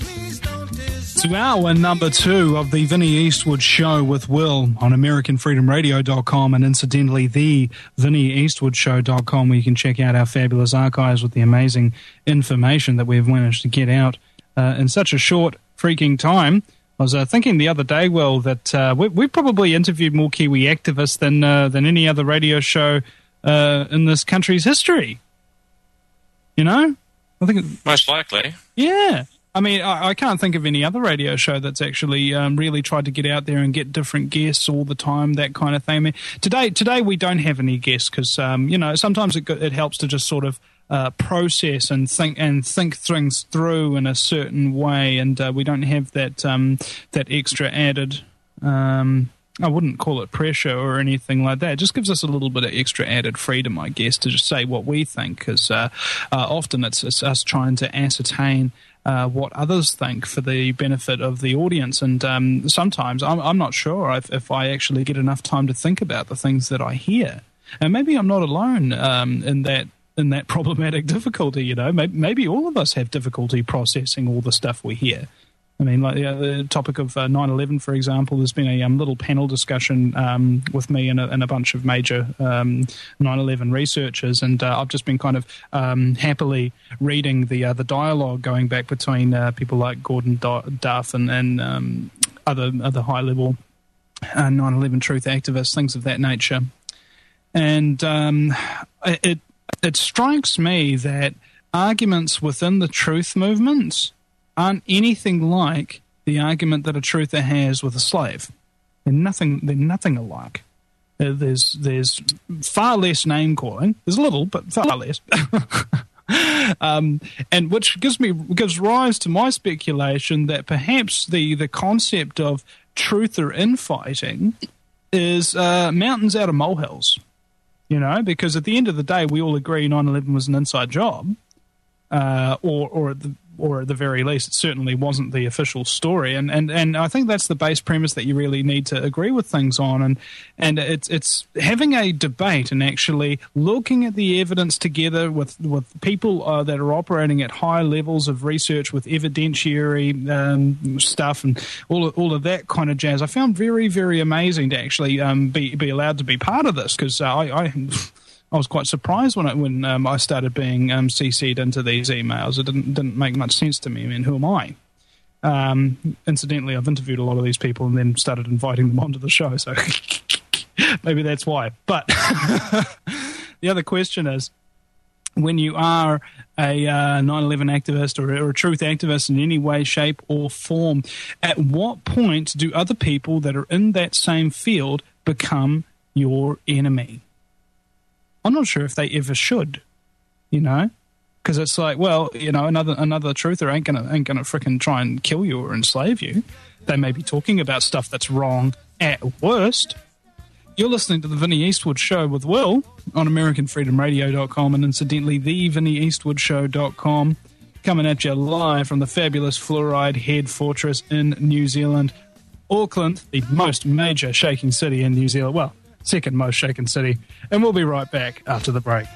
to hour number two of the Vinnie Eastwood Show with Will on American Freedom Radio dot com and incidentally the Vinnie Eastwood Show dot com, where you can check out our fabulous archives with the amazing information that we've managed to get out uh, in such a short freaking time. I was uh, thinking the other day, Will, that uh, we, we've probably interviewed more Kiwi activists than uh, than any other radio show uh, in this country's history. You know? I think it, Most likely. yeah. I mean, I, I can't think of any other radio show that's actually um, really tried to get out there and get different guests all the time, that kind of thing. I mean, today, today we don't have any guests because, um, you know, sometimes it, it helps to just sort of uh, process and think and think things through in a certain way, and uh, we don't have that um, that extra added. Um, I wouldn't call it pressure or anything like that. It just gives us a little bit of extra added freedom, I guess, to just say what we think, because uh, uh, often it's, it's us trying to ascertain Uh, what others think for the benefit of the audience. And um, sometimes I'm, I'm not sure if, if I actually get enough time to think about the things that I hear. And maybe I'm not alone um, in that in that problematic difficulty, you know. Maybe, maybe all of us have difficulty processing all the stuff we hear. I mean, like uh, the topic of uh, nine eleven, for example, there's been a um, little panel discussion um, with me and a, and a bunch of major um, nine eleven researchers, and uh, I've just been kind of um, happily reading the uh, the dialogue going back between uh, people like Gordon Duff and, and um, other other high level uh, nine eleven truth activists, things of that nature, and um, it it strikes me that arguments within the truth movements aren't anything like the argument that a truther has with a slave. They're nothing. They're nothing alike. Uh, there's there's far less name calling. There's a little, but far less. um, and which gives me gives rise to my speculation that perhaps the the concept of truther infighting is uh, mountains out of molehills. You know, because at the end of the day, we all agree nine eleven was an inside job, uh, or or the or at the very least, it certainly wasn't the official story. And, and, and I think that's the base premise that you really need to agree with things on. And and it's it's having a debate and actually looking at the evidence together with, with people uh, that are operating at high levels of research with evidentiary um, stuff and all of, all of that kind of jazz. I found very, very amazing to actually um, be, be allowed to be part of this, because uh, I... I I was quite surprised when I, when um, I started being um, C C'd into these emails. It didn't didn't make much sense to me. I mean, who am I? Um, incidentally, I've interviewed a lot of these people and then started inviting them onto the show, so maybe that's why. But the other question is, when you are a uh, nine eleven activist or, or a truth activist in any way, shape, or form, at what point do other people that are in that same field become your enemy? I'm not sure if they ever should, you know, because it's like, well, you know, another another truther ain't gonna ain't gonna frickin' try and kill you or enslave you. They may be talking about stuff that's wrong at worst. You're listening to the Vinnie Eastwood Show with Will on American Freedom Radio dot com and incidentally the Vinnie Eastwood Show dot com, coming at you live from the fabulous Fluoride Head Fortress in New Zealand, Auckland, the most major shaking city in New Zealand. Well, second most shaken city. And we'll be right back after the break.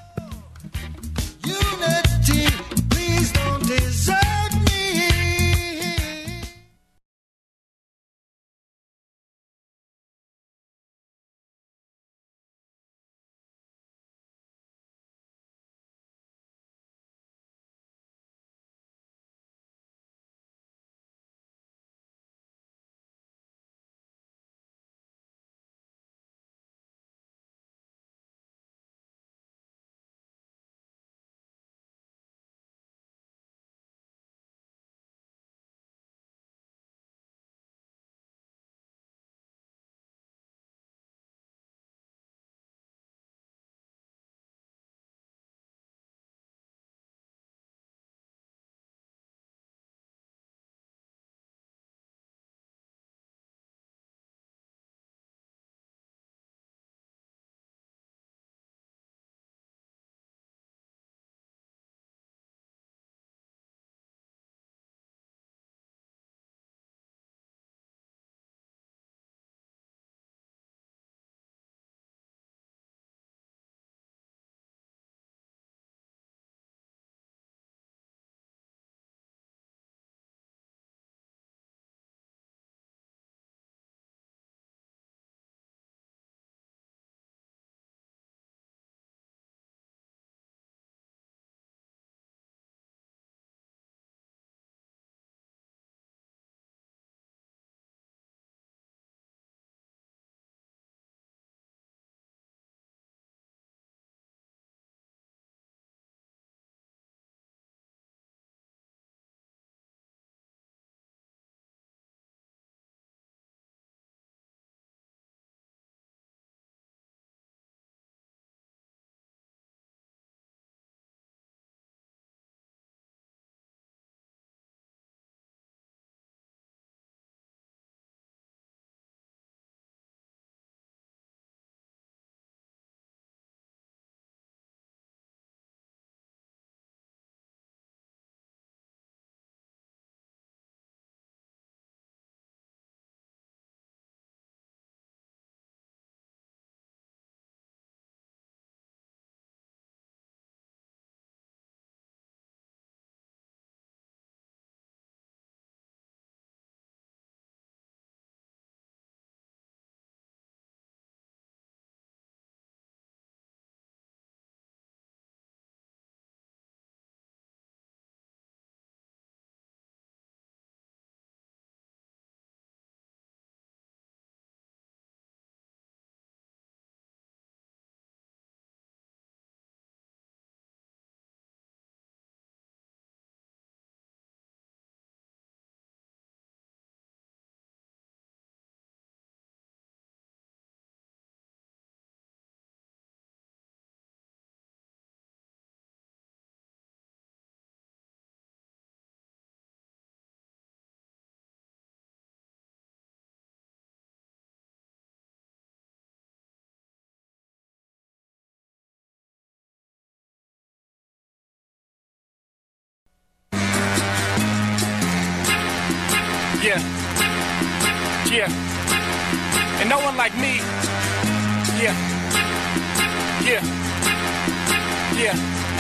Yeah. Yeah. And no one like me. Yeah. Yeah. Yeah.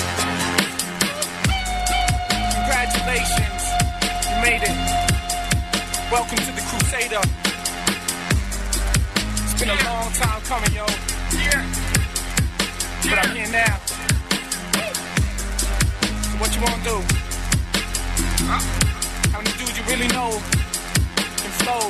Congratulations. You made it. Welcome to the Crusader. It's been a long time coming, yo. Yeah. But I'm here now. So what you wanna do? Huh? How many dudes you really know can flow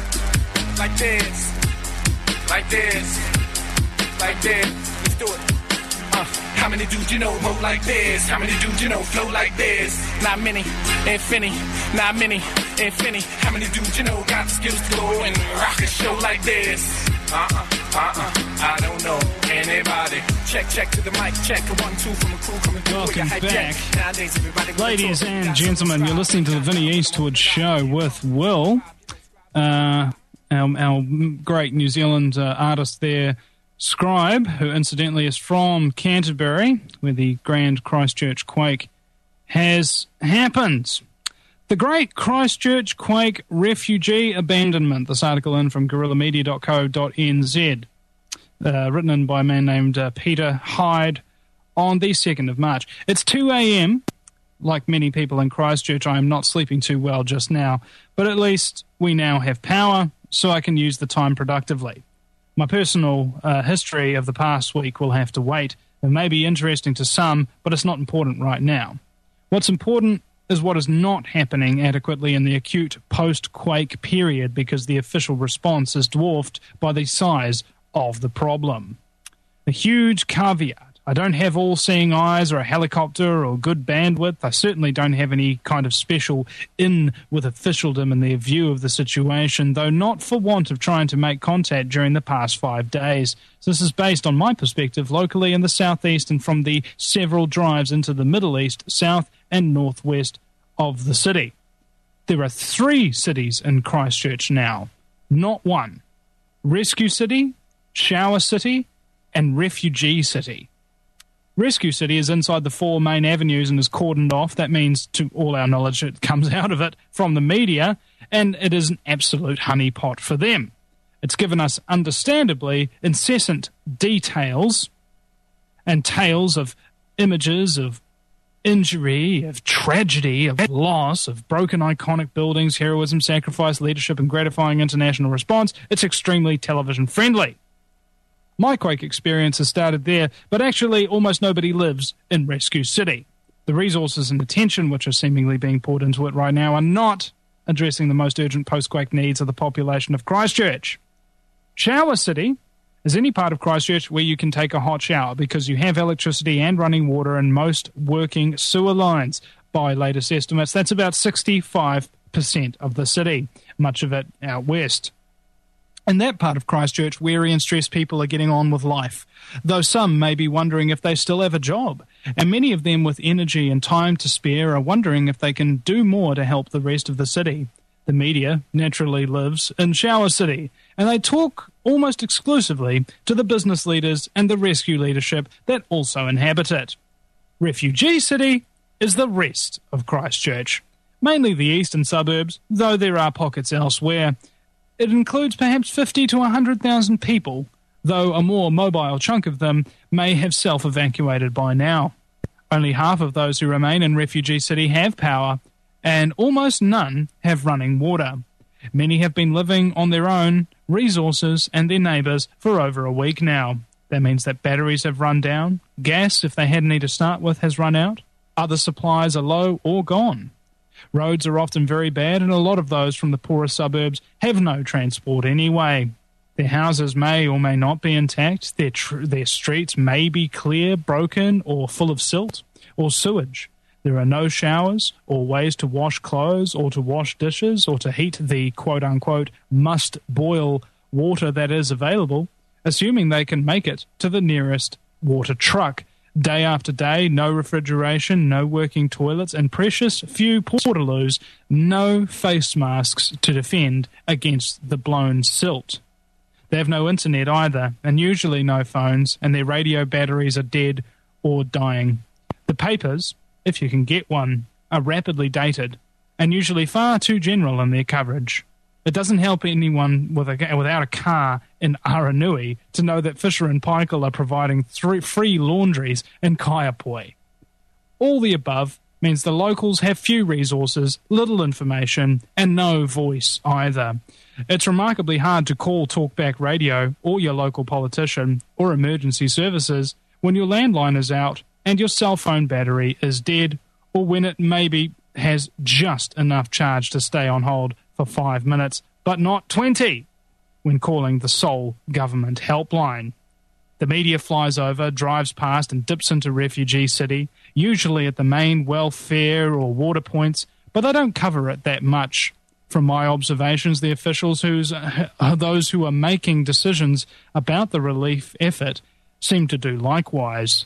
like this, like this, like this? Let's do it. Uh, how many dudes you know roll like this? How many dudes you know flow like this? Not many, infinity, not many, infinity. How many dudes you know got the skills to go and rock a show like this? Uh-uh, uh-uh, I don't know anybody. Check, check to the mic, check a one, two from a crew coming through. Welcome back. Nowadays, everybody Ladies and gentlemen, you're listening to the Vinnie Eastwood Show with Will, uh, our, our great New Zealand uh, artist there, Scribe, who incidentally is from Canterbury, where the Grand Christchurch Quake has happened. The Great Christchurch Quake Refugee Abandonment. This article in from guerrilla media dot co dot n z. Uh, written in by a man named uh, Peter Hyde on the second of March. It's two a.m. Like many people in Christchurch, I am not sleeping too well just now, but at least we now have power, so I can use the time productively. My personal uh, history of the past week will have to wait. It may be interesting to some, but it's not important right now. What's important is what is not happening adequately in the acute post-quake period, because the official response is dwarfed by the size of the problem. A huge caveat. I don't have all-seeing eyes or a helicopter or good bandwidth. I certainly don't have any kind of special in with officialdom in their view of the situation, though not for want of trying to make contact during the past five days. So this is based on my perspective locally in the southeast and from the several drives into the Middle East, south and northwest of the city. There are three cities in Christchurch now, not one. Rescue City, Shower City, and Refugee City. Rescue City is inside the four main avenues and is cordoned off. That means, to all our knowledge, it comes out of it from the media, and it is an absolute honeypot for them. It's given us, understandably, incessant details and tales of images of injury, of tragedy, of loss, of broken iconic buildings, heroism, sacrifice, leadership, and gratifying international response. It's extremely television-friendly. My Quake experience has started there, but actually almost nobody lives in Rescue City. The resources and attention which are seemingly being poured into it right now are not addressing the most urgent post-quake needs of the population of Christchurch. Shower City is any part of Christchurch where you can take a hot shower because you have electricity and running water and most working sewer lines. By latest estimates, that's about sixty-five percent of the city, much of it out west. In that part of Christchurch, weary and stressed people are getting on with life, though some may be wondering if they still have a job, and many of them with energy and time to spare are wondering if they can do more to help the rest of the city. The media naturally lives in Shower City, and they talk almost exclusively to the business leaders and the rescue leadership that also inhabit it. Refugee City is the rest of Christchurch, mainly the eastern suburbs, though there are pockets elsewhere. It includes perhaps fifty to one hundred thousand people, though a more mobile chunk of them may have self-evacuated by now. Only half of those who remain in Refugee City have power, and almost none have running water. Many have been living on their own resources and their neighbours for over a week now. That means that batteries have run down, gas, if they had any to start with, has run out, other supplies are low or gone. Roads are often very bad, and a lot of those from the poorer suburbs have no transport anyway. Their houses may or may not be intact, their, tr- their streets may be clear, broken, or full of silt or sewage. There are no showers or ways to wash clothes or to wash dishes or to heat the quote-unquote must-boil water that is available, assuming they can make it to the nearest water truck. Day after day, no refrigeration, no working toilets, and precious few portaloos, no face masks to defend against the blown silt. They have no internet either, and usually no phones, and their radio batteries are dead or dying. The papers, if you can get one, are rapidly dated and usually far too general in their coverage. It doesn't help anyone with a, without a car in Aranui to know that Fisher and Paykel are providing three free laundries in Kaiapoi. All the above means the locals have few resources, little information, and no voice either. It's remarkably hard to call talkback radio or your local politician or emergency services when your landline is out and your cell phone battery is dead, or when it maybe has just enough charge to stay on hold for five minutes, but not twenty, when calling the sole government helpline. The media flies over, drives past, and dips into Refugee City, usually at the main welfare or water points, but they don't cover it that much. From my observations, the officials who's, uh, those who are making decisions about the relief effort seem to do likewise.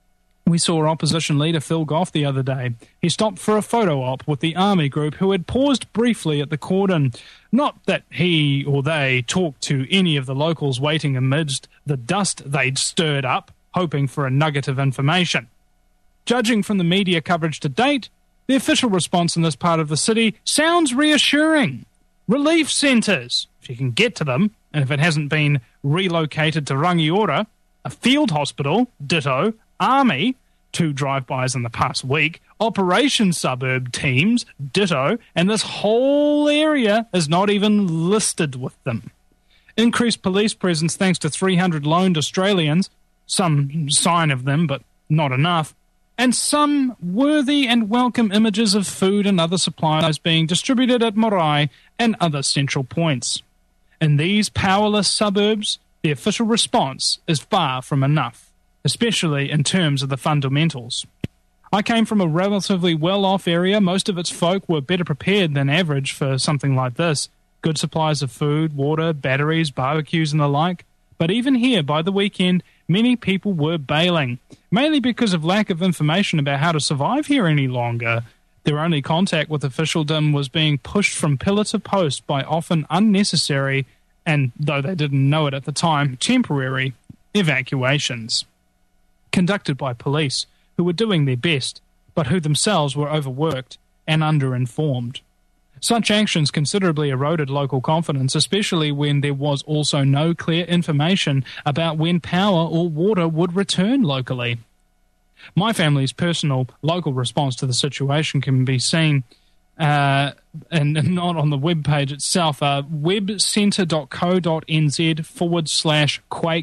We saw opposition leader Phil Goff the other day. He stopped for a photo op with the army group who had paused briefly at the cordon. Not that he or they talked to any of the locals waiting amidst the dust they'd stirred up, hoping for a nugget of information. Judging from the media coverage to date, the official response in this part of the city sounds reassuring. Relief centres, if you can get to them, and if it hasn't been relocated to Rangiora, a field hospital, ditto, army, two drive-bys in the past week, operation suburb teams, ditto, and this whole area is not even listed with them. Increased police presence thanks to three hundred loaned Australians, some sign of them, but not enough, and some worthy and welcome images of food and other supplies being distributed at Marae and other central points. In these powerless suburbs, the official response is far from enough, especially in terms of the fundamentals. I came from a relatively well-off area. Most of its folk were better prepared than average for something like this. Good supplies of food, water, batteries, barbecues and the like. But even here, by the weekend, many people were bailing, mainly because of lack of information about how to survive here any longer. Their only contact with officialdom was being pushed from pillar to post by often unnecessary, and though they didn't know it at the time, temporary evacuations, conducted by police who were doing their best, but who themselves were overworked and underinformed. Such actions considerably eroded local confidence, especially when there was also no clear information about when power or water would return locally. My family's personal local response to the situation can be seen, uh, and not on the webpage itself, uh, webcentre.co.nz forward slash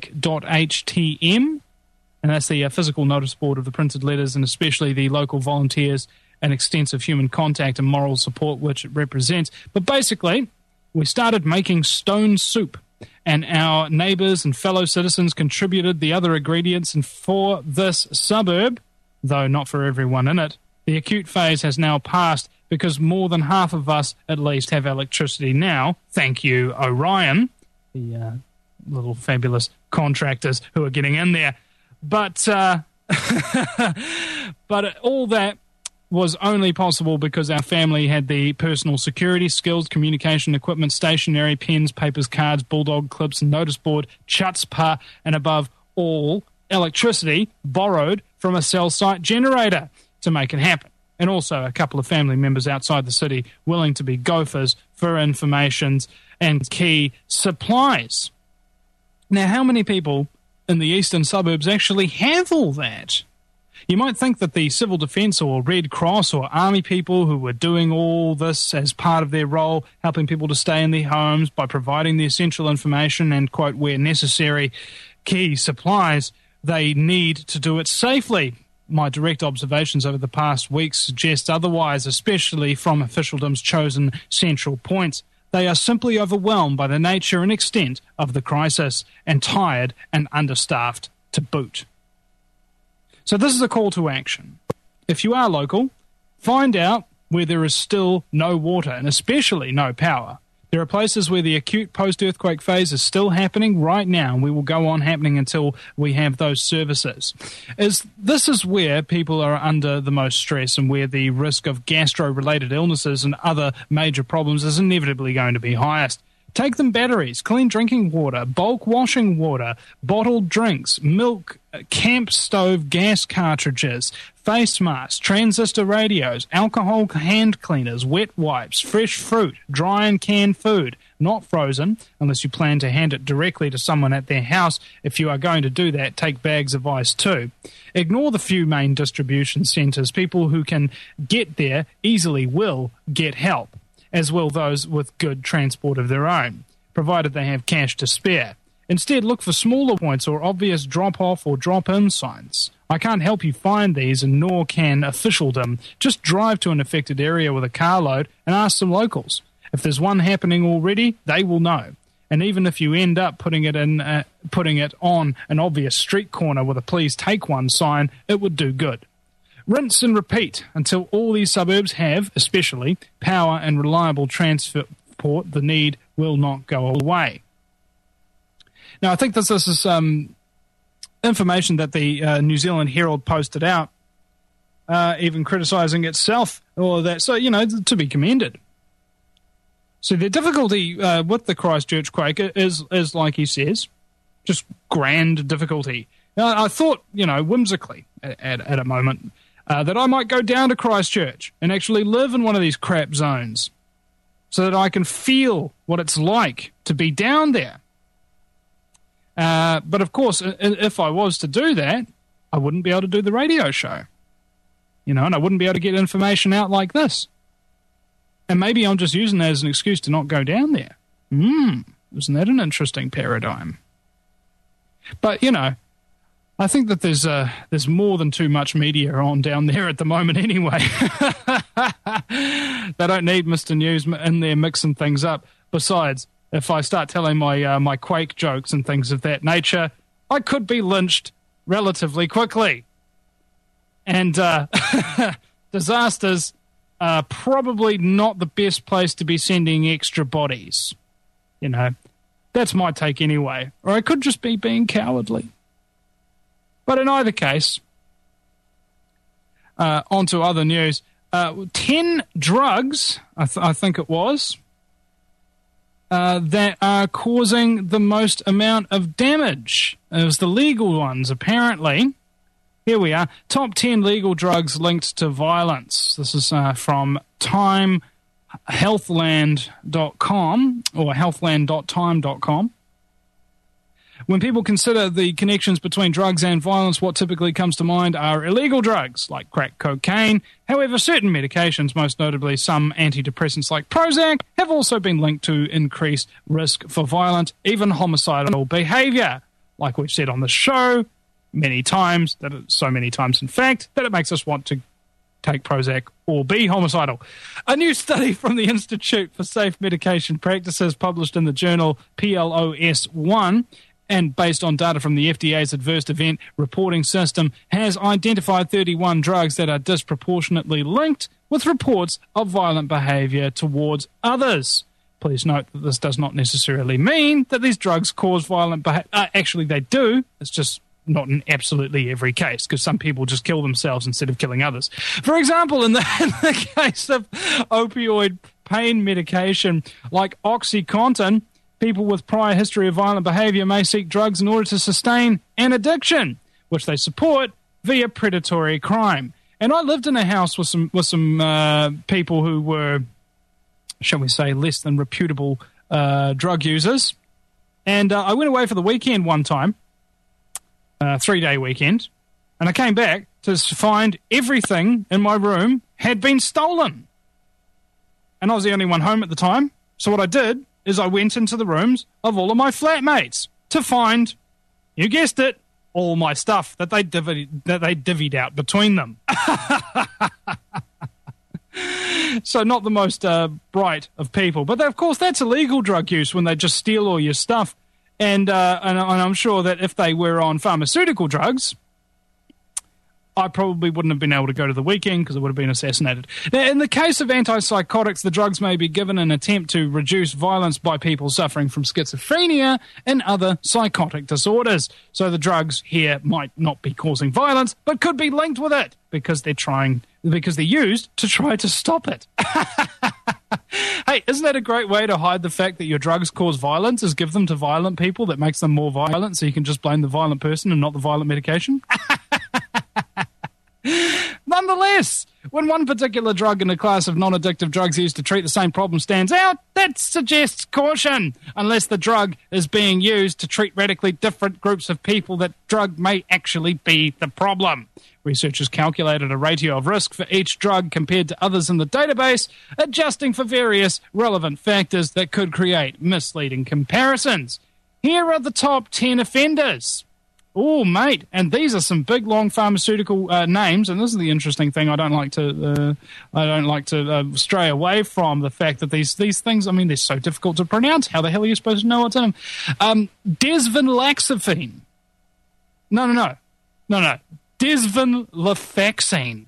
quake.htm, and that's the uh, physical notice board of the printed letters, and especially the local volunteers and extensive human contact and moral support which it represents. But basically, we started making stone soup, and our neighbours and fellow citizens contributed the other ingredients, and for this suburb, though not for everyone in it, the acute phase has now passed because more than half of us at least have electricity now. Thank you, Orion, the uh, little fabulous contractors who are getting in there. But, uh, but all that was only possible because our family had the personal security skills, communication equipment, stationery, pens, papers, cards, bulldog clips, notice board, chutzpah, and above all, electricity borrowed from a cell site generator to make it happen. And also a couple of family members outside the city willing to be gophers for information and key supplies. Now, how many people in the eastern suburbs actually have all that? You might think that the Civil Defence or Red Cross or Army people who were doing all this as part of their role, helping people to stay in their homes by providing the essential information and, quote, where necessary, key supplies, they need to do it safely. My direct observations over the past weeks suggest otherwise, especially from officialdom's chosen central points. They are simply overwhelmed by the nature and extent of the crisis and tired and understaffed to boot. So this is a call to action. If you are local, find out where there is still no water and especially no power. There are places where the acute post-earthquake phase is still happening right now, and we will go on happening until we have those services. Is This is where people are under the most stress and where the risk of gastro-related illnesses and other major problems is inevitably going to be highest. Take them batteries, clean drinking water, bulk washing water, bottled drinks, milk, camp stove gas cartridges, face masks, transistor radios, alcohol hand cleaners, wet wipes, fresh fruit, dry and canned food, not frozen, unless you plan to hand it directly to someone at their house. If you are going to do that, take bags of ice too. Ignore the few main distribution centres. People who can get there easily will get help, as will those with good transport of their own, provided they have cash to spare. Instead, look for smaller points or obvious drop-off or drop-in signs. I can't help you find these, and nor can officialdom. Just drive to an affected area with a carload and ask some locals. If there's one happening already, they will know. And even if you end up putting it in, uh, putting it on an obvious street corner with a "please take one" sign, it would do good. Rinse and repeat until all these suburbs have, especially, power and reliable transport. The need will not go away. Now, I think this, this is um, information that the uh, New Zealand Herald posted out, uh, even criticising itself, or that. So, you know, to be commended. So the difficulty uh, with the Christchurch quake is, is, like he says, just grand difficulty. Now, I thought, you know, whimsically at, at, at a moment, uh, that I might go down to Christchurch and actually live in one of these crap zones so that I can feel what it's like to be down there. Uh, but, of course, if I was to do that, I wouldn't be able to do the radio show. You know, and I wouldn't be able to get information out like this. And maybe I'm just using that as an excuse to not go down there. Hmm, isn't that an interesting paradigm? But, you know, I think that there's uh, there's more than too much media on down there at the moment anyway. They don't need Mister News in there mixing things up. Besides, if I start telling my uh, my quake jokes and things of that nature, I could be lynched relatively quickly. And uh, disasters are probably not the best place to be sending extra bodies. You know, that's my take anyway. Or I could just be being cowardly. But in either case, uh, on to other news. Uh, ten drugs, I, th- I think it was, uh, that are causing the most amount of damage. It was the legal ones, apparently. Here we are. Top ten legal drugs linked to violence. This is uh, from time healthland dot com or healthland dot time dot com. When people consider the connections between drugs and violence, what typically comes to mind are illegal drugs like crack cocaine. However, certain medications, most notably some antidepressants like Prozac, have also been linked to increased risk for violent, even homicidal behavior. Like we've said on the show many times, that it, so many times in fact, that it makes us want to take Prozac or be homicidal. A new study from the Institute for Safe Medication Practices published in the journal P L O S one and based on data from the F D A's Adverse Event Reporting System has identified thirty-one drugs that are disproportionately linked with reports of violent behavior towards others. Please note that this does not necessarily mean that these drugs cause violent behavior. Uh, actually, they do. It's just not in absolutely every case, because some people just kill themselves instead of killing others. For example, in the, in the case of opioid pain medication like OxyContin, people with prior history of violent behavior may seek drugs in order to sustain an addiction, which they support via predatory crime. And I lived in a house with some with some uh, people who were, shall we say, less than reputable uh, drug users. And uh, I went away for the weekend one time, a three-day weekend, and I came back to find everything in my room had been stolen. And I was the only one home at the time. So what I did is I went into the rooms of all of my flatmates to find, you guessed it, all my stuff that they divvied, that they divvied out between them. So not the most uh, bright of people. But of course, that's illegal drug use when they just steal all your stuff. And, uh, and, and I'm sure that if they were on pharmaceutical drugs, I probably wouldn't have been able to go to the weekend because I would have been assassinated. Now, in the case of antipsychotics, the drugs may be given in an attempt to reduce violence by people suffering from schizophrenia and other psychotic disorders. So the drugs here might not be causing violence, but could be linked with it because they're trying, because they're used to try to stop it. Hey, Hey, isn't that a great way to hide the fact that your drugs cause violence, is give them to violent people that makes them more violent, so you can just blame the violent person and not the violent medication? Nonetheless, when one particular drug in a class of non-addictive drugs used to treat the same problem stands out, that suggests caution. Unless the drug is being used to treat radically different groups of people, that drug may actually be the problem. Researchers calculated a ratio of risk for each drug compared to others in the database, adjusting for various relevant factors that could create misleading comparisons. Here are the top ten offenders. Oh, mate, and these are some big, long pharmaceutical uh, names, and this is the interesting thing. I don't like to, uh, I don't like to uh, stray away from the fact that these these things. I mean, they're so difficult to pronounce. How the hell are you supposed to know what's in them? Um, desvenlafaxine. No, no, no, no, no. Desvenlafaxine,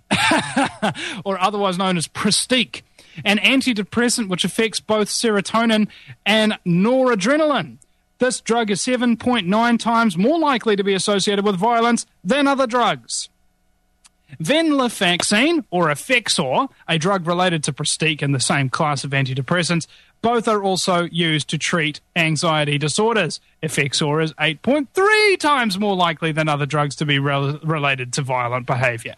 or otherwise known as Pristiq, an antidepressant which affects both serotonin and noradrenaline. This drug is seven point nine times more likely to be associated with violence than other drugs. Venlafaxine, or Effexor, a drug related to Pristiq in the same class of antidepressants, both are also used to treat anxiety disorders. Effexor is eight point three times more likely than other drugs to be rel- related to violent behavior.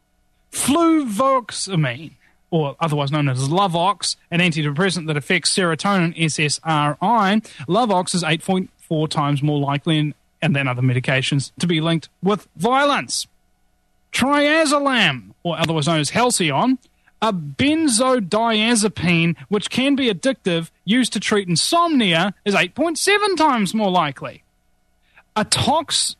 Fluvoxamine, or otherwise known as Luvox, an antidepressant that affects serotonin, S S R I. Luvox is eight point four times more likely in, and than other medications to be linked with violence. Triazolam, or otherwise known as Halcyon, a benzodiazepine which can be addictive, used to treat insomnia, is eight point seven times more likely. Atox,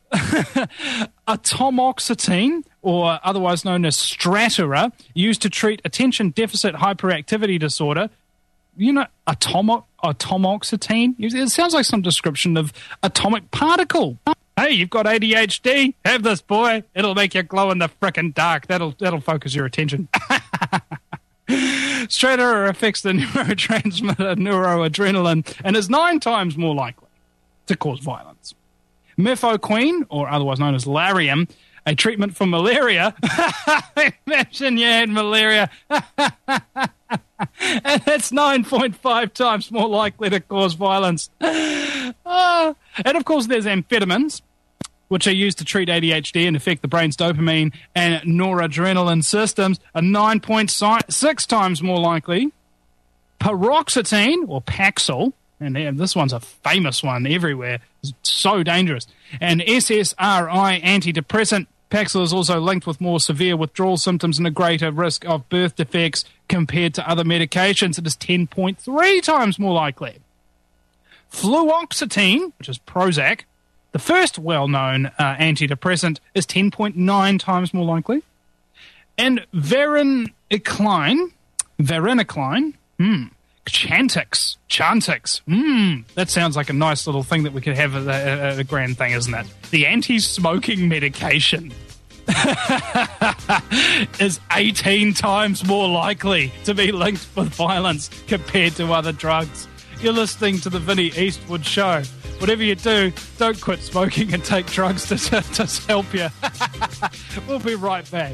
atomoxetine, or otherwise known as Strattera, used to treat attention deficit hyperactivity disorder. You know, atomo, atomoxetine? It sounds like some description of atomic particle. Hey, you've got A D H D? Have this, boy. It'll make you glow in the frickin' dark. That'll that'll focus your attention. Strattera affects the neurotransmitter neuroadrenaline and is nine times more likely to cause violence. Mifequine, or otherwise known as Lariam, a treatment for malaria. Imagine you had malaria. And it's nine point five times more likely to cause violence. Uh, and of course there's amphetamines, which are used to treat A D H D and affect the brain's dopamine and noradrenaline systems, are nine point six times more likely. Paroxetine, or Paxil, and this one's a famous one everywhere, it's so dangerous, an S S R I antidepressant. Paxil is also linked with more severe withdrawal symptoms and a greater risk of birth defects compared to other medications. It is ten point three times more likely. Fluoxetine, which is Prozac, the first well-known uh, antidepressant, is ten point nine times more likely. And varenicline, varenicline, hmm, Chantix, Chantix, hmm, that sounds like a nice little thing that we could have at a, at a grand thing, isn't it? The anti-smoking medication is eighteen times more likely to be linked with violence compared to other drugs. You're listening to the Vinnie Eastwood Show. Whatever you do, don't quit smoking and take drugs to, to, to help you. We'll be right back.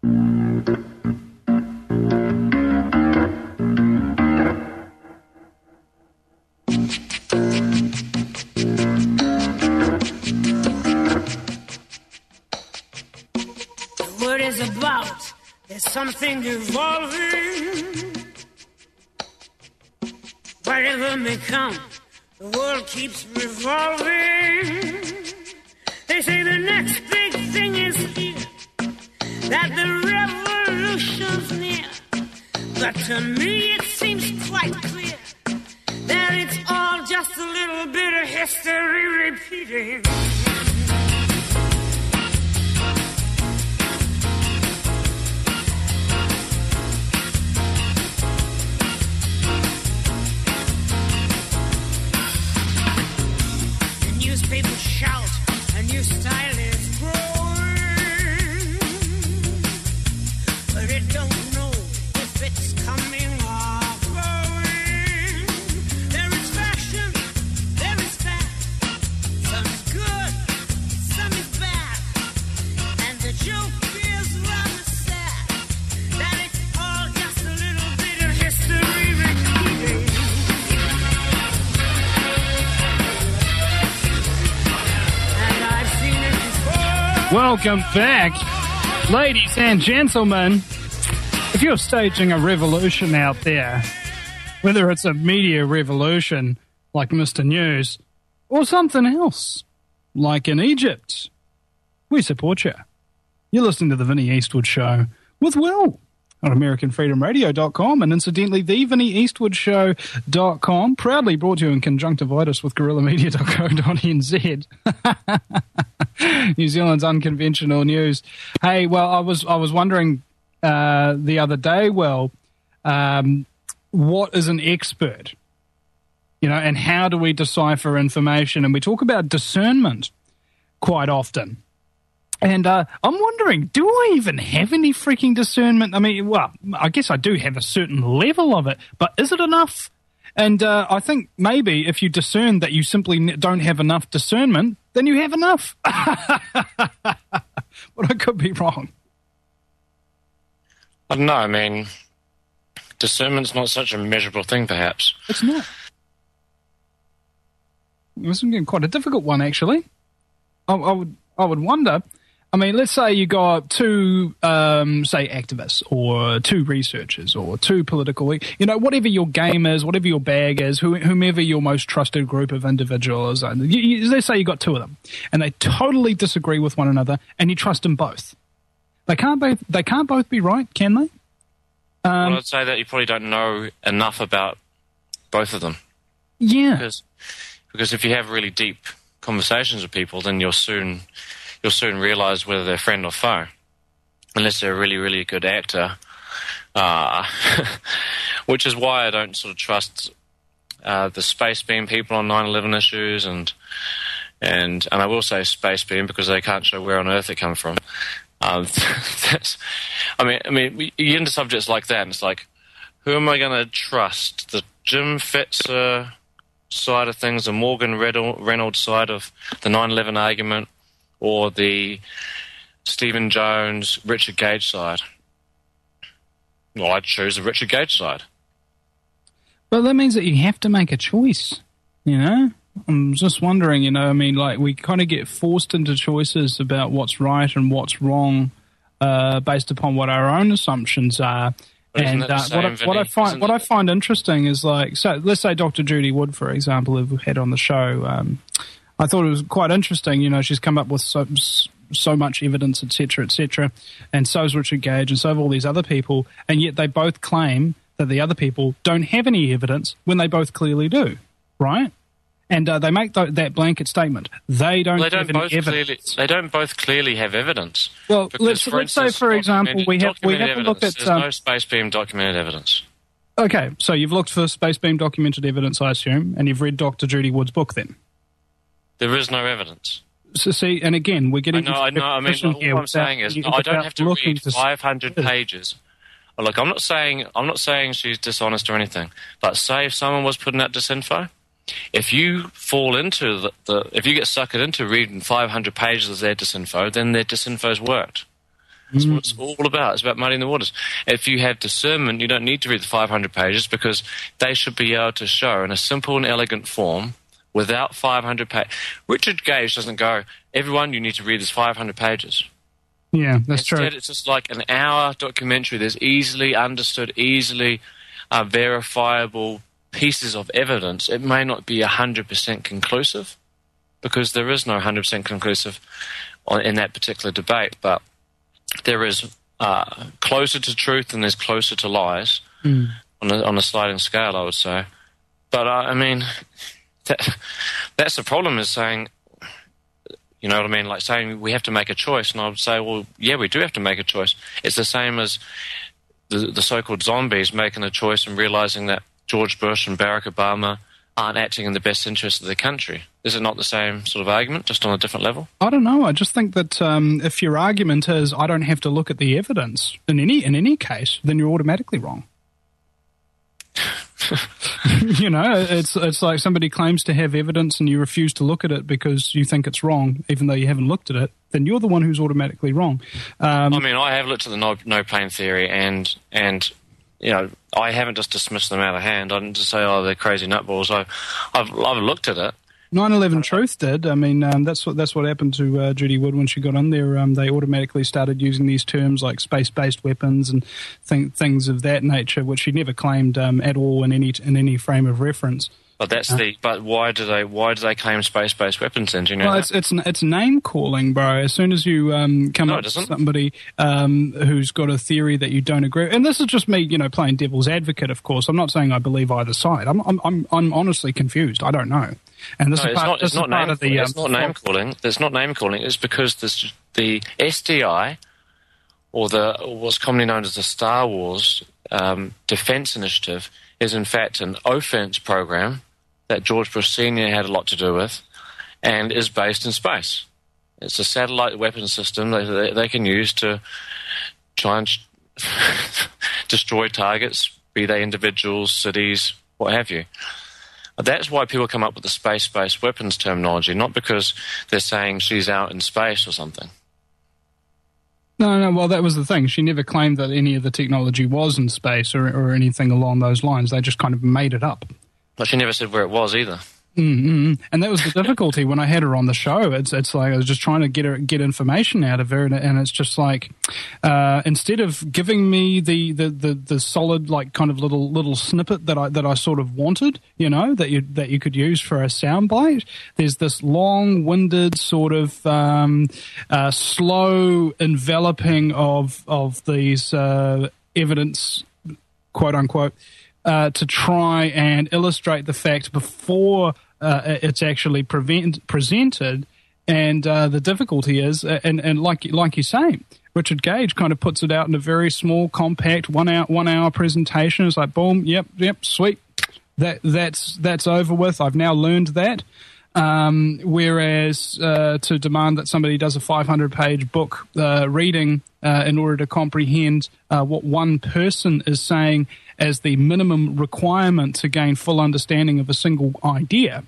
What is about? There's something evolving. Whatever may come, the world keeps revolving. They say the next big thing is here, that the revolution's near. But to me it seems quite clear that it's all just a little bit of history repeating. People shout, a new style is growing, but it don't know if it's coming or going. There is fashion, there is fat, some is good, some is bad, and the joke is rather sad, that it's all just a little bit of history repeating. Welcome back, ladies and gentlemen. If you're staging a revolution out there, whether it's a media revolution like Mister News or something else like in Egypt, we support you. You're listening to the Vinnie Eastwood Show with Will on American Freedom Radio dot com and incidentally the Vinnie Eastwood Show dot com, proudly brought to you in conjunctivitis with Guerrilla Media dot co dot n z. New Zealand's unconventional news. Hey, well, I was I was wondering uh, the other day, well, um, what is an expert? You know, and how do we decipher information? And we talk about discernment quite often. And uh, I'm wondering, do I even have any freaking discernment? I mean, well, I guess I do have a certain level of it, but is it enough? And uh, I think maybe if you discern that you simply don't have enough discernment, then you have enough. But I could be wrong. I don't know. I mean, discernment's not such a measurable thing, perhaps. It's not. This is quite a difficult one, actually. I, I would, I would wonder. I mean, let's say you got two, um, say, activists or two researchers or two political, you know, whatever your game is, whatever your bag is, who, whomever your most trusted group of individuals are. You, you, let's say you got two of them and they totally disagree with one another and you trust them both. They can't both, they can't both be right, can they? Um, well, I'd say that you probably don't know enough about both of them. Yeah. Because, because if you have really deep conversations with people, then you'll soon... you'll soon realise whether they're friend or foe, unless they're a really, really good actor, uh, which is why I don't sort of trust uh, the Space Beam people on nine eleven issues, and and and I will say Space Beam because they can't show where on Earth it come from. Um, that's, I mean, I mean, you get into subjects like that, and it's like, who am I going to trust? The Jim Fetzer side of things, the Morgan Reynolds side of the nine eleven argument, or the Stephen Jones, Richard Gage side? Well, I'd choose the Richard Gage side. But that means that you have to make a choice, you know? I'm just wondering, you know, I mean, like, we kind of get forced into choices about what's right and what's wrong uh, based upon what our own assumptions are. And uh, what, I, what I find Isn't what I find interesting is, like, so let's say Doctor Judy Wood, for example, who we've had on the show. Um, I thought it was quite interesting. You know, she's come up with so so much evidence, et cetera, et cetera, and so's Richard Gage, and so have all these other people, and yet they both claim that the other people don't have any evidence when they both clearly do, right? And uh, they make th- that blanket statement. They don't, well, they don't have both any evidence. Clearly, they don't both clearly have evidence. Well, because, let's, for let's instance, say, for example, we have we have to look at... There's Um, no Space Beam documented evidence. Okay, so you've looked for Space Beam documented evidence, I assume, and you've read Doctor Judy Wood's book then? There is no evidence. So see, and again, we're getting... I know, I know, I mean, all I'm saying is, no, I don't have to read five hundred pages. Look, I'm not saying I'm not saying she's dishonest or anything, but say if someone was putting out disinfo, if you fall into the, the if you get suckered into reading five hundred pages of their disinfo, then their disinfo's worked. That's what it's all about. It's about muddying the waters. If you have discernment, you don't need to read the five hundred pages because they should be able to show in a simple and elegant form without five hundred pages. Richard Gage doesn't go, everyone, you need to read this five hundred pages. Yeah, that's Instead, true. it's just like an hour documentary. There's easily understood, easily uh, verifiable pieces of evidence. It may not be one hundred percent conclusive because there is no one hundred percent conclusive on, in that particular debate, but there is uh, closer to truth and there's closer to lies mm. on, a, on a sliding scale, I would say. But, uh, I mean, that, that's the problem is saying, you know what I mean, like saying we have to make a choice, and I would say, well, yeah, we do have to make a choice. It's the same as the, the so-called zombies making a choice and realizing that George Bush and Barack Obama aren't acting in the best interest of the country. Is it not the same sort of argument, just on a different level? I don't know. I just think that um, if your argument is I don't have to look at the evidence in any in any case, then you're automatically wrong. You know, it's it's like somebody claims to have evidence and you refuse to look at it because you think it's wrong, even though you haven't looked at it. Then you're the one who's automatically wrong. Um, I mean, I have looked at the no, no pain theory, and and you know, I haven't just dismissed them out of hand. I didn't just say, oh, they're crazy nutballs. I, I've I've looked at it. nine eleven Truth did. I mean, um, that's what that's what happened to uh, Judy Wood when she got in there. Um, they automatically started using these terms like space-based weapons and th- things of that nature, which she never claimed um, at all in any in any frame of reference. But that's Uh, the. But why do they? Why do they claim space-based weapons? Then do you know Well, that? it's it's it's name calling, bro. As soon as you um, come No, up it with doesn't. somebody um, who's got a theory that you don't agree, and this is just me, you know, playing devil's advocate. Of course, I'm not saying I believe either side. I'm I'm I'm, I'm honestly confused. I don't know. And this No, is it's part, not. this It's is not part name. of the. calling. Um, It's not name calling. There's not name calling. It's because this, the S D I, or the what's commonly known as the Star Wars um, Defense Initiative, is in fact an offense program that George Bush Senior had a lot to do with, and is based in space. It's a satellite weapon system that they, they can use to try and destroy targets, be they individuals, cities, what have you. That's why people come up with the space-based weapons terminology, not because they're saying she's out in space or something. No, no. Well, that was the thing. She never claimed that any of the technology was in space or or anything along those lines. They just kind of made it up. But she never said where it was either. Mm-hmm. And that was the difficulty when I had her on the show. It's it's like I was just trying to get her get information out of her, and, and it's just like uh, instead of giving me the, the, the, the solid like kind of little little snippet that I that I sort of wanted, you know, that you that you could use for a soundbite, there's this long-winded sort of um, uh, slow enveloping of of these uh, evidence, quote unquote. Uh, to try and illustrate the fact before uh, it's actually prevent, presented, and uh, the difficulty is, and, and like like you say, Richard Gage kind of puts it out in a very small, compact one hour one hour presentation. It's like boom, yep, yep, sweet, that that's that's over with. I've now learned that. Um, whereas uh, to demand that somebody does a five hundred page book uh, reading uh, in order to comprehend uh, what one person is saying as the minimum requirement to gain full understanding of a single idea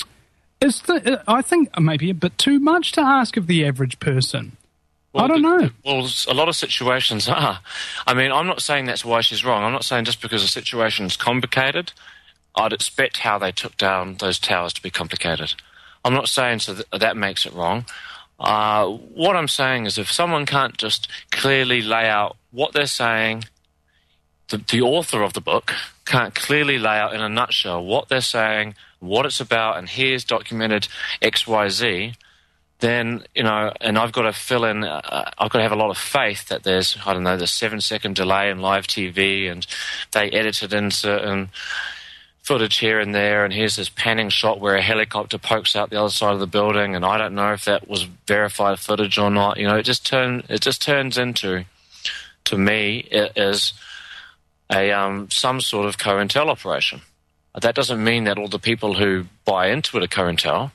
is, the, I think, maybe a bit too much to ask of the average person. Well, I don't know. The, well, a lot of situations are. I mean, I'm not saying that's why she's wrong. I'm not saying just because the situation's complicated, I'd expect how they took down those towers to be complicated. I'm not saying so that, that makes it wrong. Uh, what I'm saying is if someone can't just clearly lay out what they're saying, the, the author of the book can't clearly lay out in a nutshell what they're saying, what it's about, and here's documented X, Y, Z, then, you know, and I've got to fill in, uh, I've got to have a lot of faith that there's, I don't know, the seven-second delay in live T V, and they edited in certain footage here and there, and here's this panning shot where a helicopter pokes out the other side of the building, and I don't know if that was verified footage or not. You know, it just turn it just turns into, to me, it is a um, some sort of COINTEL operation. That doesn't mean that all the people who buy into it are COINTEL.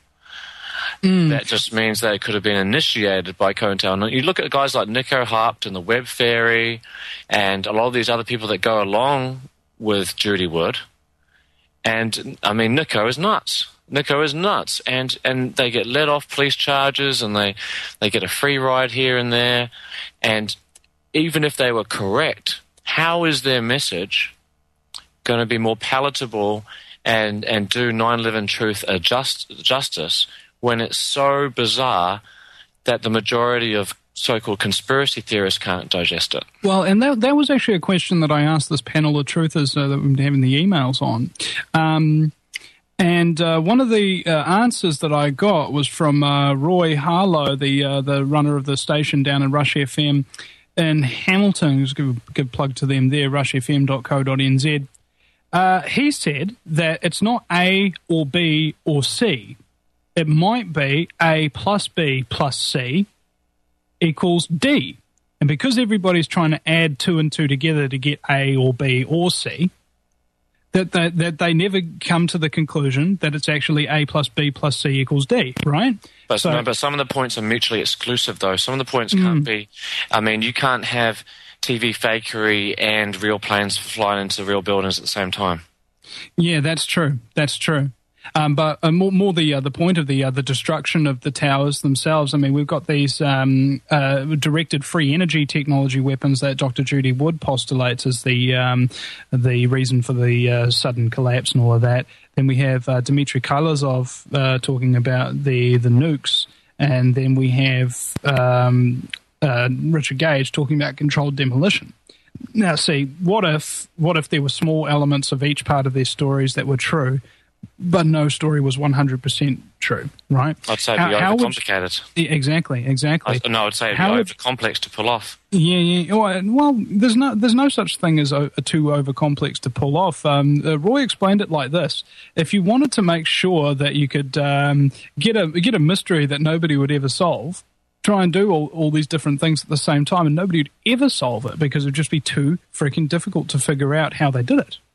Mm. That just means they could have been initiated by COINTEL. And you look at guys like Nico Harpt and the Web Theory and a lot of these other people that go along with Judy Wood. And, I mean, Nico is nuts. Nico is nuts. And, and they get let off police charges and they, they get a free ride here and there. And even if they were correct, how is their message going to be more palatable and, and do nine eleven truth a just, justice when it's so bizarre that the majority of so-called conspiracy theorists can't digest it? Well, and that, that was actually a question that I asked this panel of truthers uh, that we've been having the emails on. Um, and uh, one of the uh, answers that I got was from uh, Roy Harlow, the uh, the runner of the station down in Rush F M in Hamilton. Just give a good plug to them there, rush f m dot co dot n z. Uh, he said that it's not A or B or C. It might be A plus B plus C equals D. And because everybody's trying to add two and two together to get A or B or C, that they, that they never come to the conclusion that it's actually A plus B plus C equals D, right? But so, remember, some of the points are mutually exclusive, though. Some of the points can't mm. be... I mean, you can't have T V fakery and real planes flying into real buildings at the same time. Yeah, that's true. That's true. Um, but uh, more, more the uh, the point of the uh, the destruction of the towers themselves. I mean, we've got these um, uh, directed free energy technology weapons that Doctor Judy Wood postulates as the um, the reason for the uh, sudden collapse and all of that. Then we have uh, Dmitry Kalazov uh, talking about the the nukes, and then we have um, uh, Richard Gage talking about controlled demolition. Now, see, what if what if there were small elements of each part of their stories that were true, but no story was one hundred percent true, right? I'd say it'd be how, overcomplicated. How would, exactly, exactly. I, no, I'd say it'd how be would, overcomplex to pull off. Yeah, yeah. Well, there's no there's no such thing as a, a too overcomplex to pull off. Um, uh, Roy explained it like this: if you wanted to make sure that you could um, get a get a mystery that nobody would ever solve, try and do all, all these different things at the same time, and nobody would ever solve it because it would just be too freaking difficult to figure out how they did it.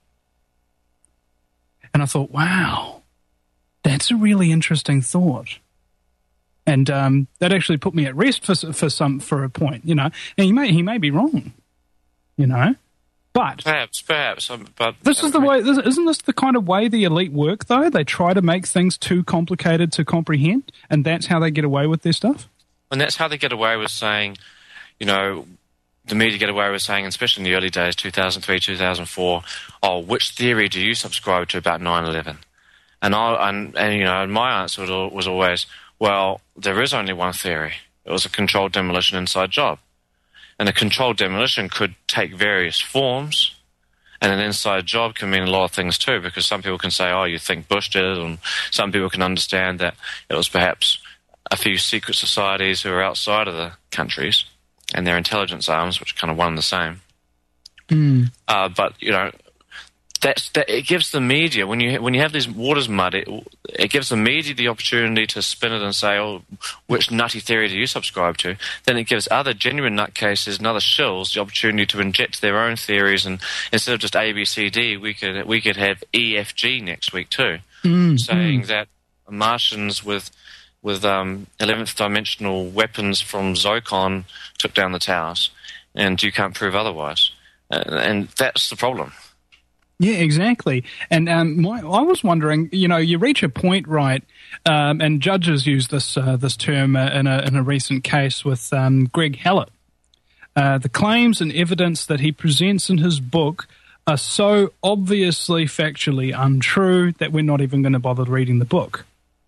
And I thought, wow, that's a really interesting thought. And um, that actually put me at rest for for some for a point, you know. And he may he may be wrong, you know, but perhaps perhaps. Um, but this is the way. This, isn't this the kind of way the elite work? Though they try to make things too complicated to comprehend, and that's how they get away with their stuff. And that's how they get away with saying, you know, the media get away with saying, especially in the early days, two thousand three, two thousand four, oh, which theory do you subscribe to about nine eleven? And I and, and you know, my answer was always, well, there is only one theory. It was a controlled demolition inside job. And a controlled demolition could take various forms, and an inside job can mean a lot of things too, because some people can say, oh, you think Bush did it, and some people can understand that it was perhaps a few secret societies who are outside of the countries and their intelligence arms, which are kind of one and the same. Mm. Uh, but, you know, that's, that it gives the media, when you when you have these waters mud, it, it gives the media the opportunity to spin it and say, oh, which nutty theory do you subscribe to? Then it gives other genuine nutcases and other shills the opportunity to inject their own theories, and instead of just A, B, C, D, we could, we could have E, F, G next week too, mm. saying mm. that Martians with... with um, eleventh dimensional weapons from Zocon took down the towers, and you can't prove otherwise. Uh, and that's the problem. Yeah, exactly. And um, my, I was wondering, you know, you reach a point, right, um, and judges use this uh, this term uh, in, a, in a recent case with um, Greg Hallett. Uh, the claims and evidence that he presents in his book are so obviously factually untrue that we're not even going to bother reading the book.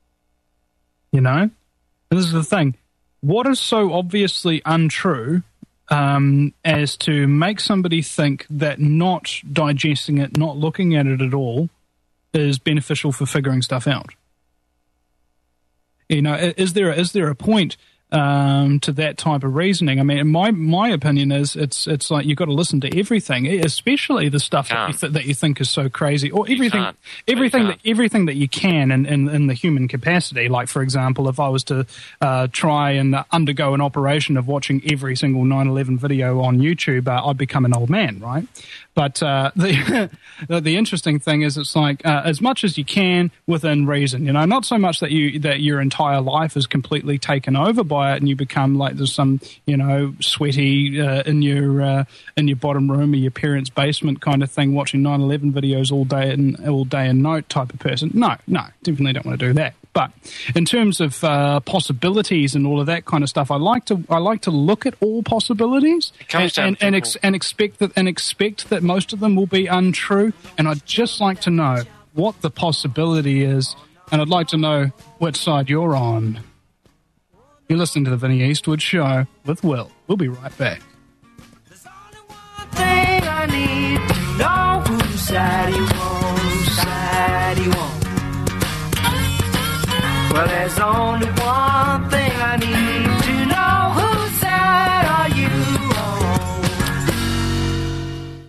You know, and this is the thing. What is so obviously untrue um, as to make somebody think that not digesting it, not looking at it at all, is beneficial for figuring stuff out? You know, is there is there a point um, to that type of reasoning? I mean, my my opinion is it's it's like you've got to listen to everything, especially the stuff that you, th- that you think is so crazy, or everything everything that everything that you can in, in, in the human capacity. Like, for example, if I was to uh, try and undergo an operation of watching every single nine eleven video on YouTube, uh, I'd become an old man, right? But uh, the the interesting thing is, it's like uh, as much as you can within reason. You know, not so much that you that your entire life is completely taken over by it, and you become like there's some you know sweaty uh, in your uh, in your bottom room or your parents' basement kind of thing, watching nine eleven videos all day and all day and night type of person. No, no, definitely don't want to do that. But in terms of uh, possibilities and all of that kind of stuff, I like to I like to look at all possibilities and and, and, ex- and expect that and expect that most of them will be untrue. And I'd just like to know what the possibility is, and I'd like to know which side you're on. You're listening to the Vinnie Eastwood Show with Will. We'll be right back. Thing I need to know whose side you on, whose side you on. Well, there's only one thing I need to know. Whose side are you on?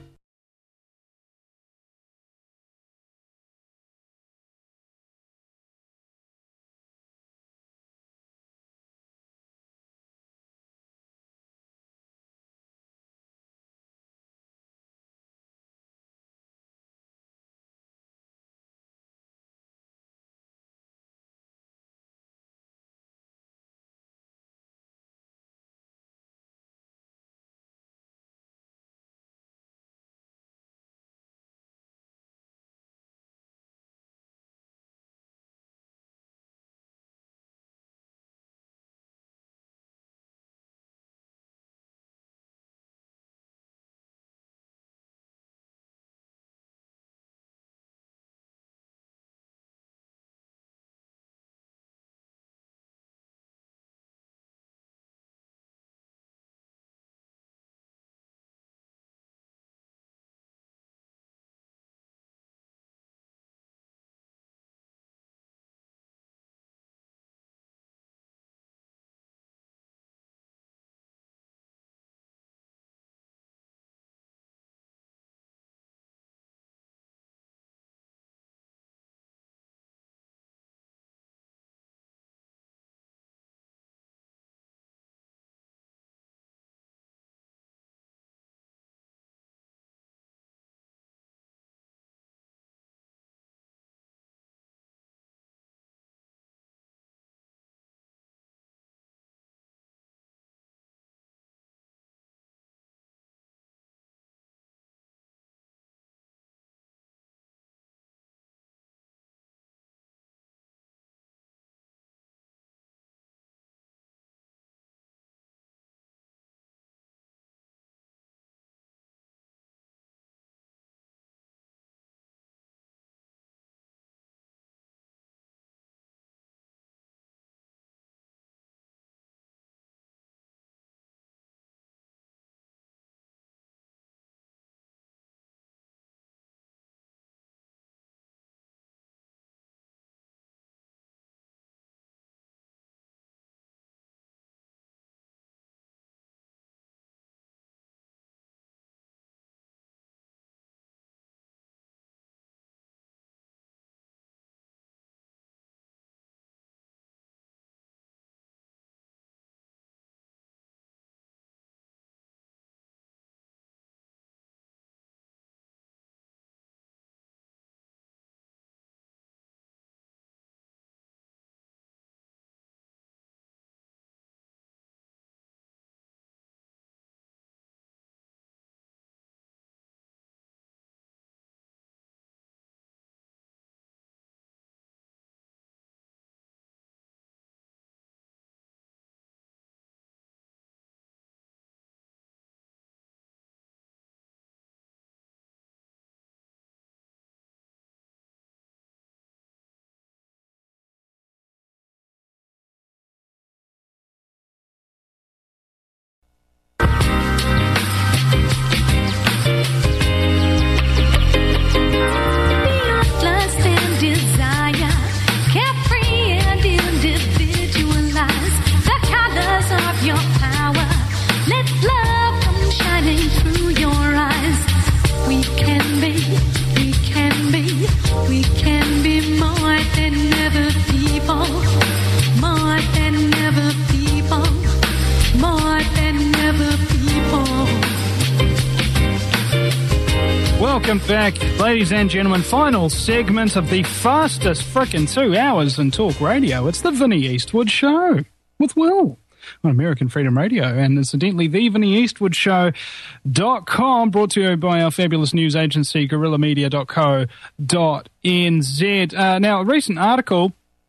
Welcome back, ladies and gentlemen. Final segment of the fastest frickin' two hours in talk radio. It's the Vinnie Eastwood Show with Will on American Freedom Radio, and incidentally, the Vinnie Eastwood Show dot com, brought to you by our fabulous news agency, guerrilla media dot co dot n z. Uh, now, a recent article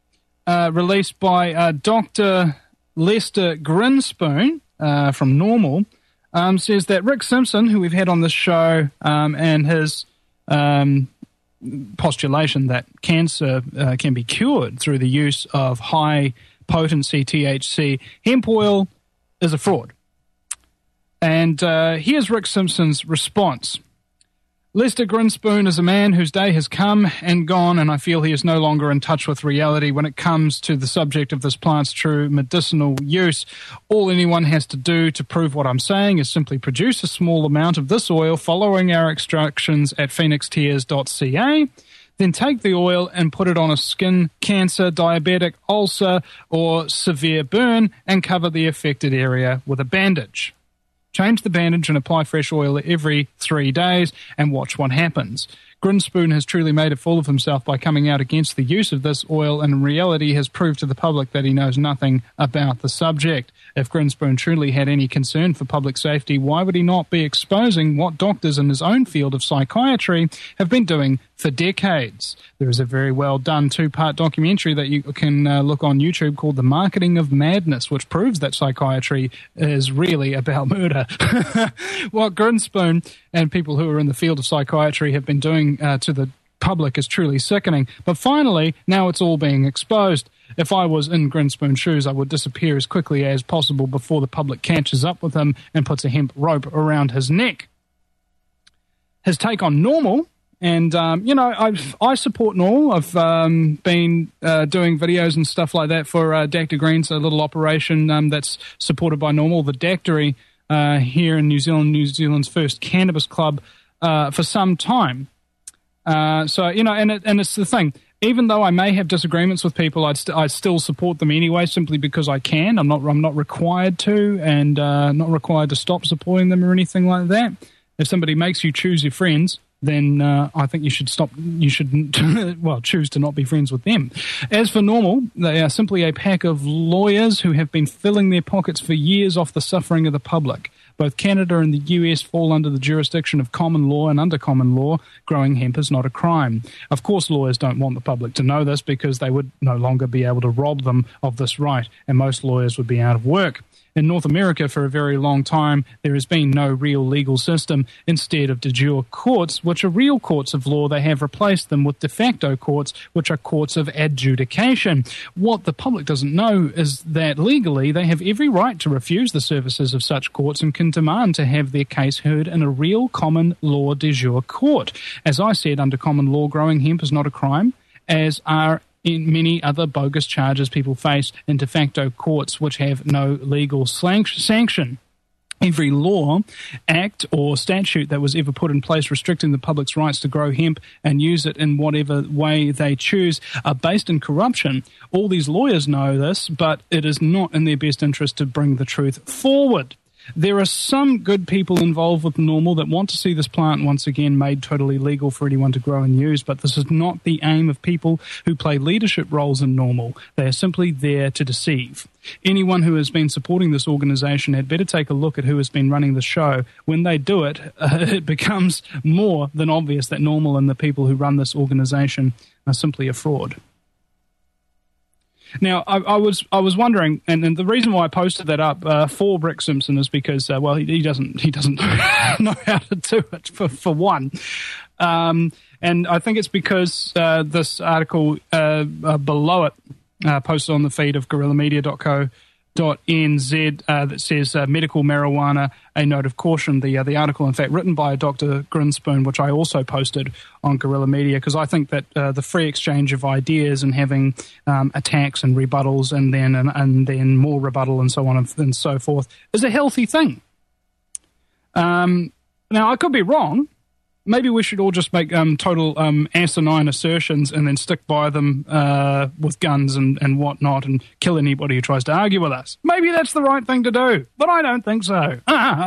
uh, released by uh, Doctor Lester Grinspoon uh, from Normal, um, says that Rick Simpson, who we've had on this show, um, and his um, postulation that cancer uh, can be cured through the use of high-potency T H C hemp oil is a fraud. And uh, here's Rick Simpson's response. Lester Grinspoon is a man whose day has come and gone, and I feel he is no longer in touch with reality when it comes to the subject of this plant's true medicinal use. All anyone has to do to prove what I'm saying is simply produce a small amount of this oil following our instructions at phoenix tears dot c a, then take the oil and put it on a skin cancer, diabetic ulcer, or severe burn and cover the affected area with a bandage. Change the bandage and apply fresh oil every three days and watch what happens. Grinspoon has truly made a fool of himself by coming out against the use of this oil, and in reality has proved to the public that he knows nothing about the subject. If Grinspoon truly had any concern for public safety, why would he not be exposing what doctors in his own field of psychiatry have been doing for decades? There is a very well done two-part documentary that you can uh, look on YouTube called The Marketing of Madness, which proves that psychiatry is really about murder. What Grinspoon and people who are in the field of psychiatry have been doing uh, to the public is truly sickening. But finally, now it's all being exposed. If I was in Grinspoon's shoes, I would disappear as quickly as possible before the public catches up with him and puts a hemp rope around his neck. His take on Normal, and, um, you know, I've, I support Normal. I've um, been uh, doing videos and stuff like that for uh, Dactor Greens, a little operation um, that's supported by Normal, the Dactory uh, here in New Zealand, New Zealand's first cannabis club uh, for some time. Uh, so, you know, and it, and it's the thing. Even though I may have disagreements with people, I'd st- I still support them anyway, simply because I can. I'm not I'm not required to, and uh, not required to stop supporting them or anything like that. If somebody makes you choose your friends, then uh, I think you should stop. You should well choose to not be friends with them. As for Normal, they are simply a pack of lawyers who have been filling their pockets for years off the suffering of the public. Both Canada and the U S fall under the jurisdiction of common law, and under common law, growing hemp is not a crime. Of course, lawyers don't want the public to know this because they would no longer be able to rob them of this right, and most lawyers would be out of work. In North America, for a very long time, there has been no real legal system. Instead of de jure courts, which are real courts of law, they have replaced them with de facto courts, which are courts of adjudication. What the public doesn't know is that legally they have every right to refuse the services of such courts and can demand to have their case heard in a real common law de jure court. As I said, under common law, growing hemp is not a crime, as are in many other bogus charges people face in de facto courts which have no legal sanction. Every law, act, or statute that was ever put in place restricting the public's rights to grow hemp and use it in whatever way they choose are based in corruption. All these lawyers know this, but it is not in their best interest to bring the truth forward. There are some good people involved with Normal that want to see this plant once again made totally legal for anyone to grow and use, but this is not the aim of people who play leadership roles in Normal. They are simply there to deceive. Anyone who has been supporting this organization had better take a look at who has been running the show. When they do it, uh, it becomes more than obvious that Normal and the people who run this organization are simply a fraud. Now, I, I was I was wondering, and, and the reason why I posted that up uh, for Rick Simpson is because, uh, well, he, he doesn't he doesn't know how to do it for for one, um, and I think it's because uh, this article uh, uh, below it, uh, posted on the feed of guerrilla media dot co dot n z uh, that says uh, medical marijuana, a note of caution. The uh, the article, in fact, written by Doctor Grinspoon, which I also posted on Guerrilla Media, because I think that uh, the free exchange of ideas and having um, attacks and rebuttals and then and, and then more rebuttal and so on and, and so forth is a healthy thing. Um, now, I could be wrong. Maybe we should all just make um, total um, asinine assertions and then stick by them uh, with guns and, and whatnot and kill anybody who tries to argue with us. Maybe that's the right thing to do, but I don't think so.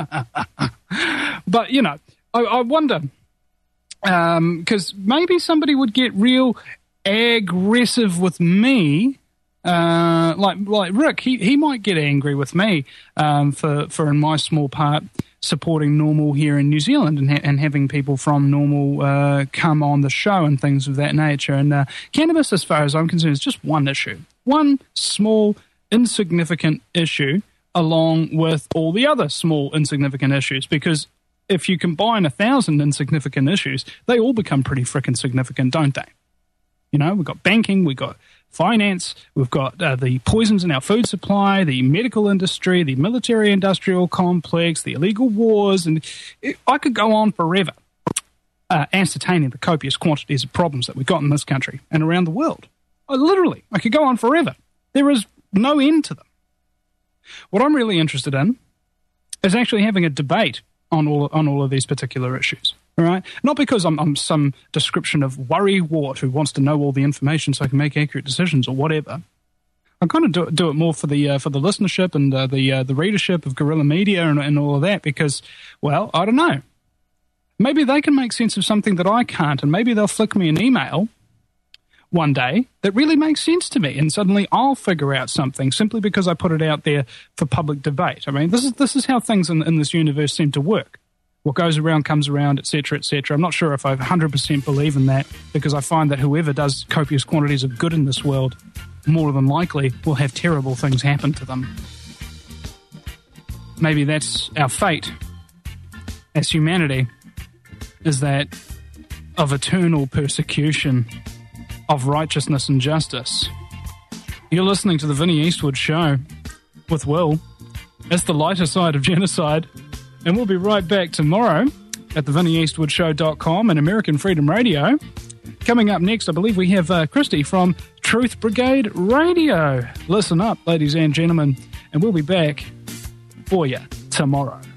But, you know, I, I wonder, because um, maybe somebody would get real aggressive with me, uh, like like Rick. He, he might get angry with me um, for, for, in my small part, supporting Normal here in New Zealand and, ha- and having people from Normal uh, come on the show and things of that nature. And uh, cannabis, as far as I'm concerned, is just one issue. one small, insignificant issue along with all the other small, insignificant issues, because if you combine a thousand insignificant issues, they all become pretty frickin' significant, don't they? You know, we've got banking, we've got finance, we've got uh, the poisons in our food supply, the medical industry, the military-industrial complex, the illegal wars, and it, I could go on forever uh, ascertaining the copious quantities of problems that we've got in this country and around the world. I, literally, I could go on forever. There is no end to them. What I'm really interested in is actually having a debate on all on all of these particular issues. All right, not because I'm, I'm some description of worrywart who wants to know all the information so I can make accurate decisions or whatever. I kind of do, do it more for the uh, for the listenership and uh, the uh, the readership of Guerrilla Media and, and all of that, because, well, I don't know. Maybe they can make sense of something that I can't, and maybe they'll flick me an email one day that really makes sense to me, and suddenly I'll figure out something simply because I put it out there for public debate. I mean, this is this is how things in, in this universe seem to work. What goes around comes around, et cetera, et cetera. I'm not sure if I one hundred percent believe in that, because I find that whoever does copious quantities of good in this world, more than likely, will have terrible things happen to them. Maybe that's our fate as humanity, is that of eternal persecution of righteousness and justice. You're listening to the Vinnie Eastwood Show with Will. It's the lighter side of genocide. And we'll be right back tomorrow at the vinnie eastwood show dot com and American Freedom Radio. Coming up next, I believe we have uh, Christy from Truth Brigade Radio. Listen up, ladies and gentlemen, and we'll be back for you tomorrow.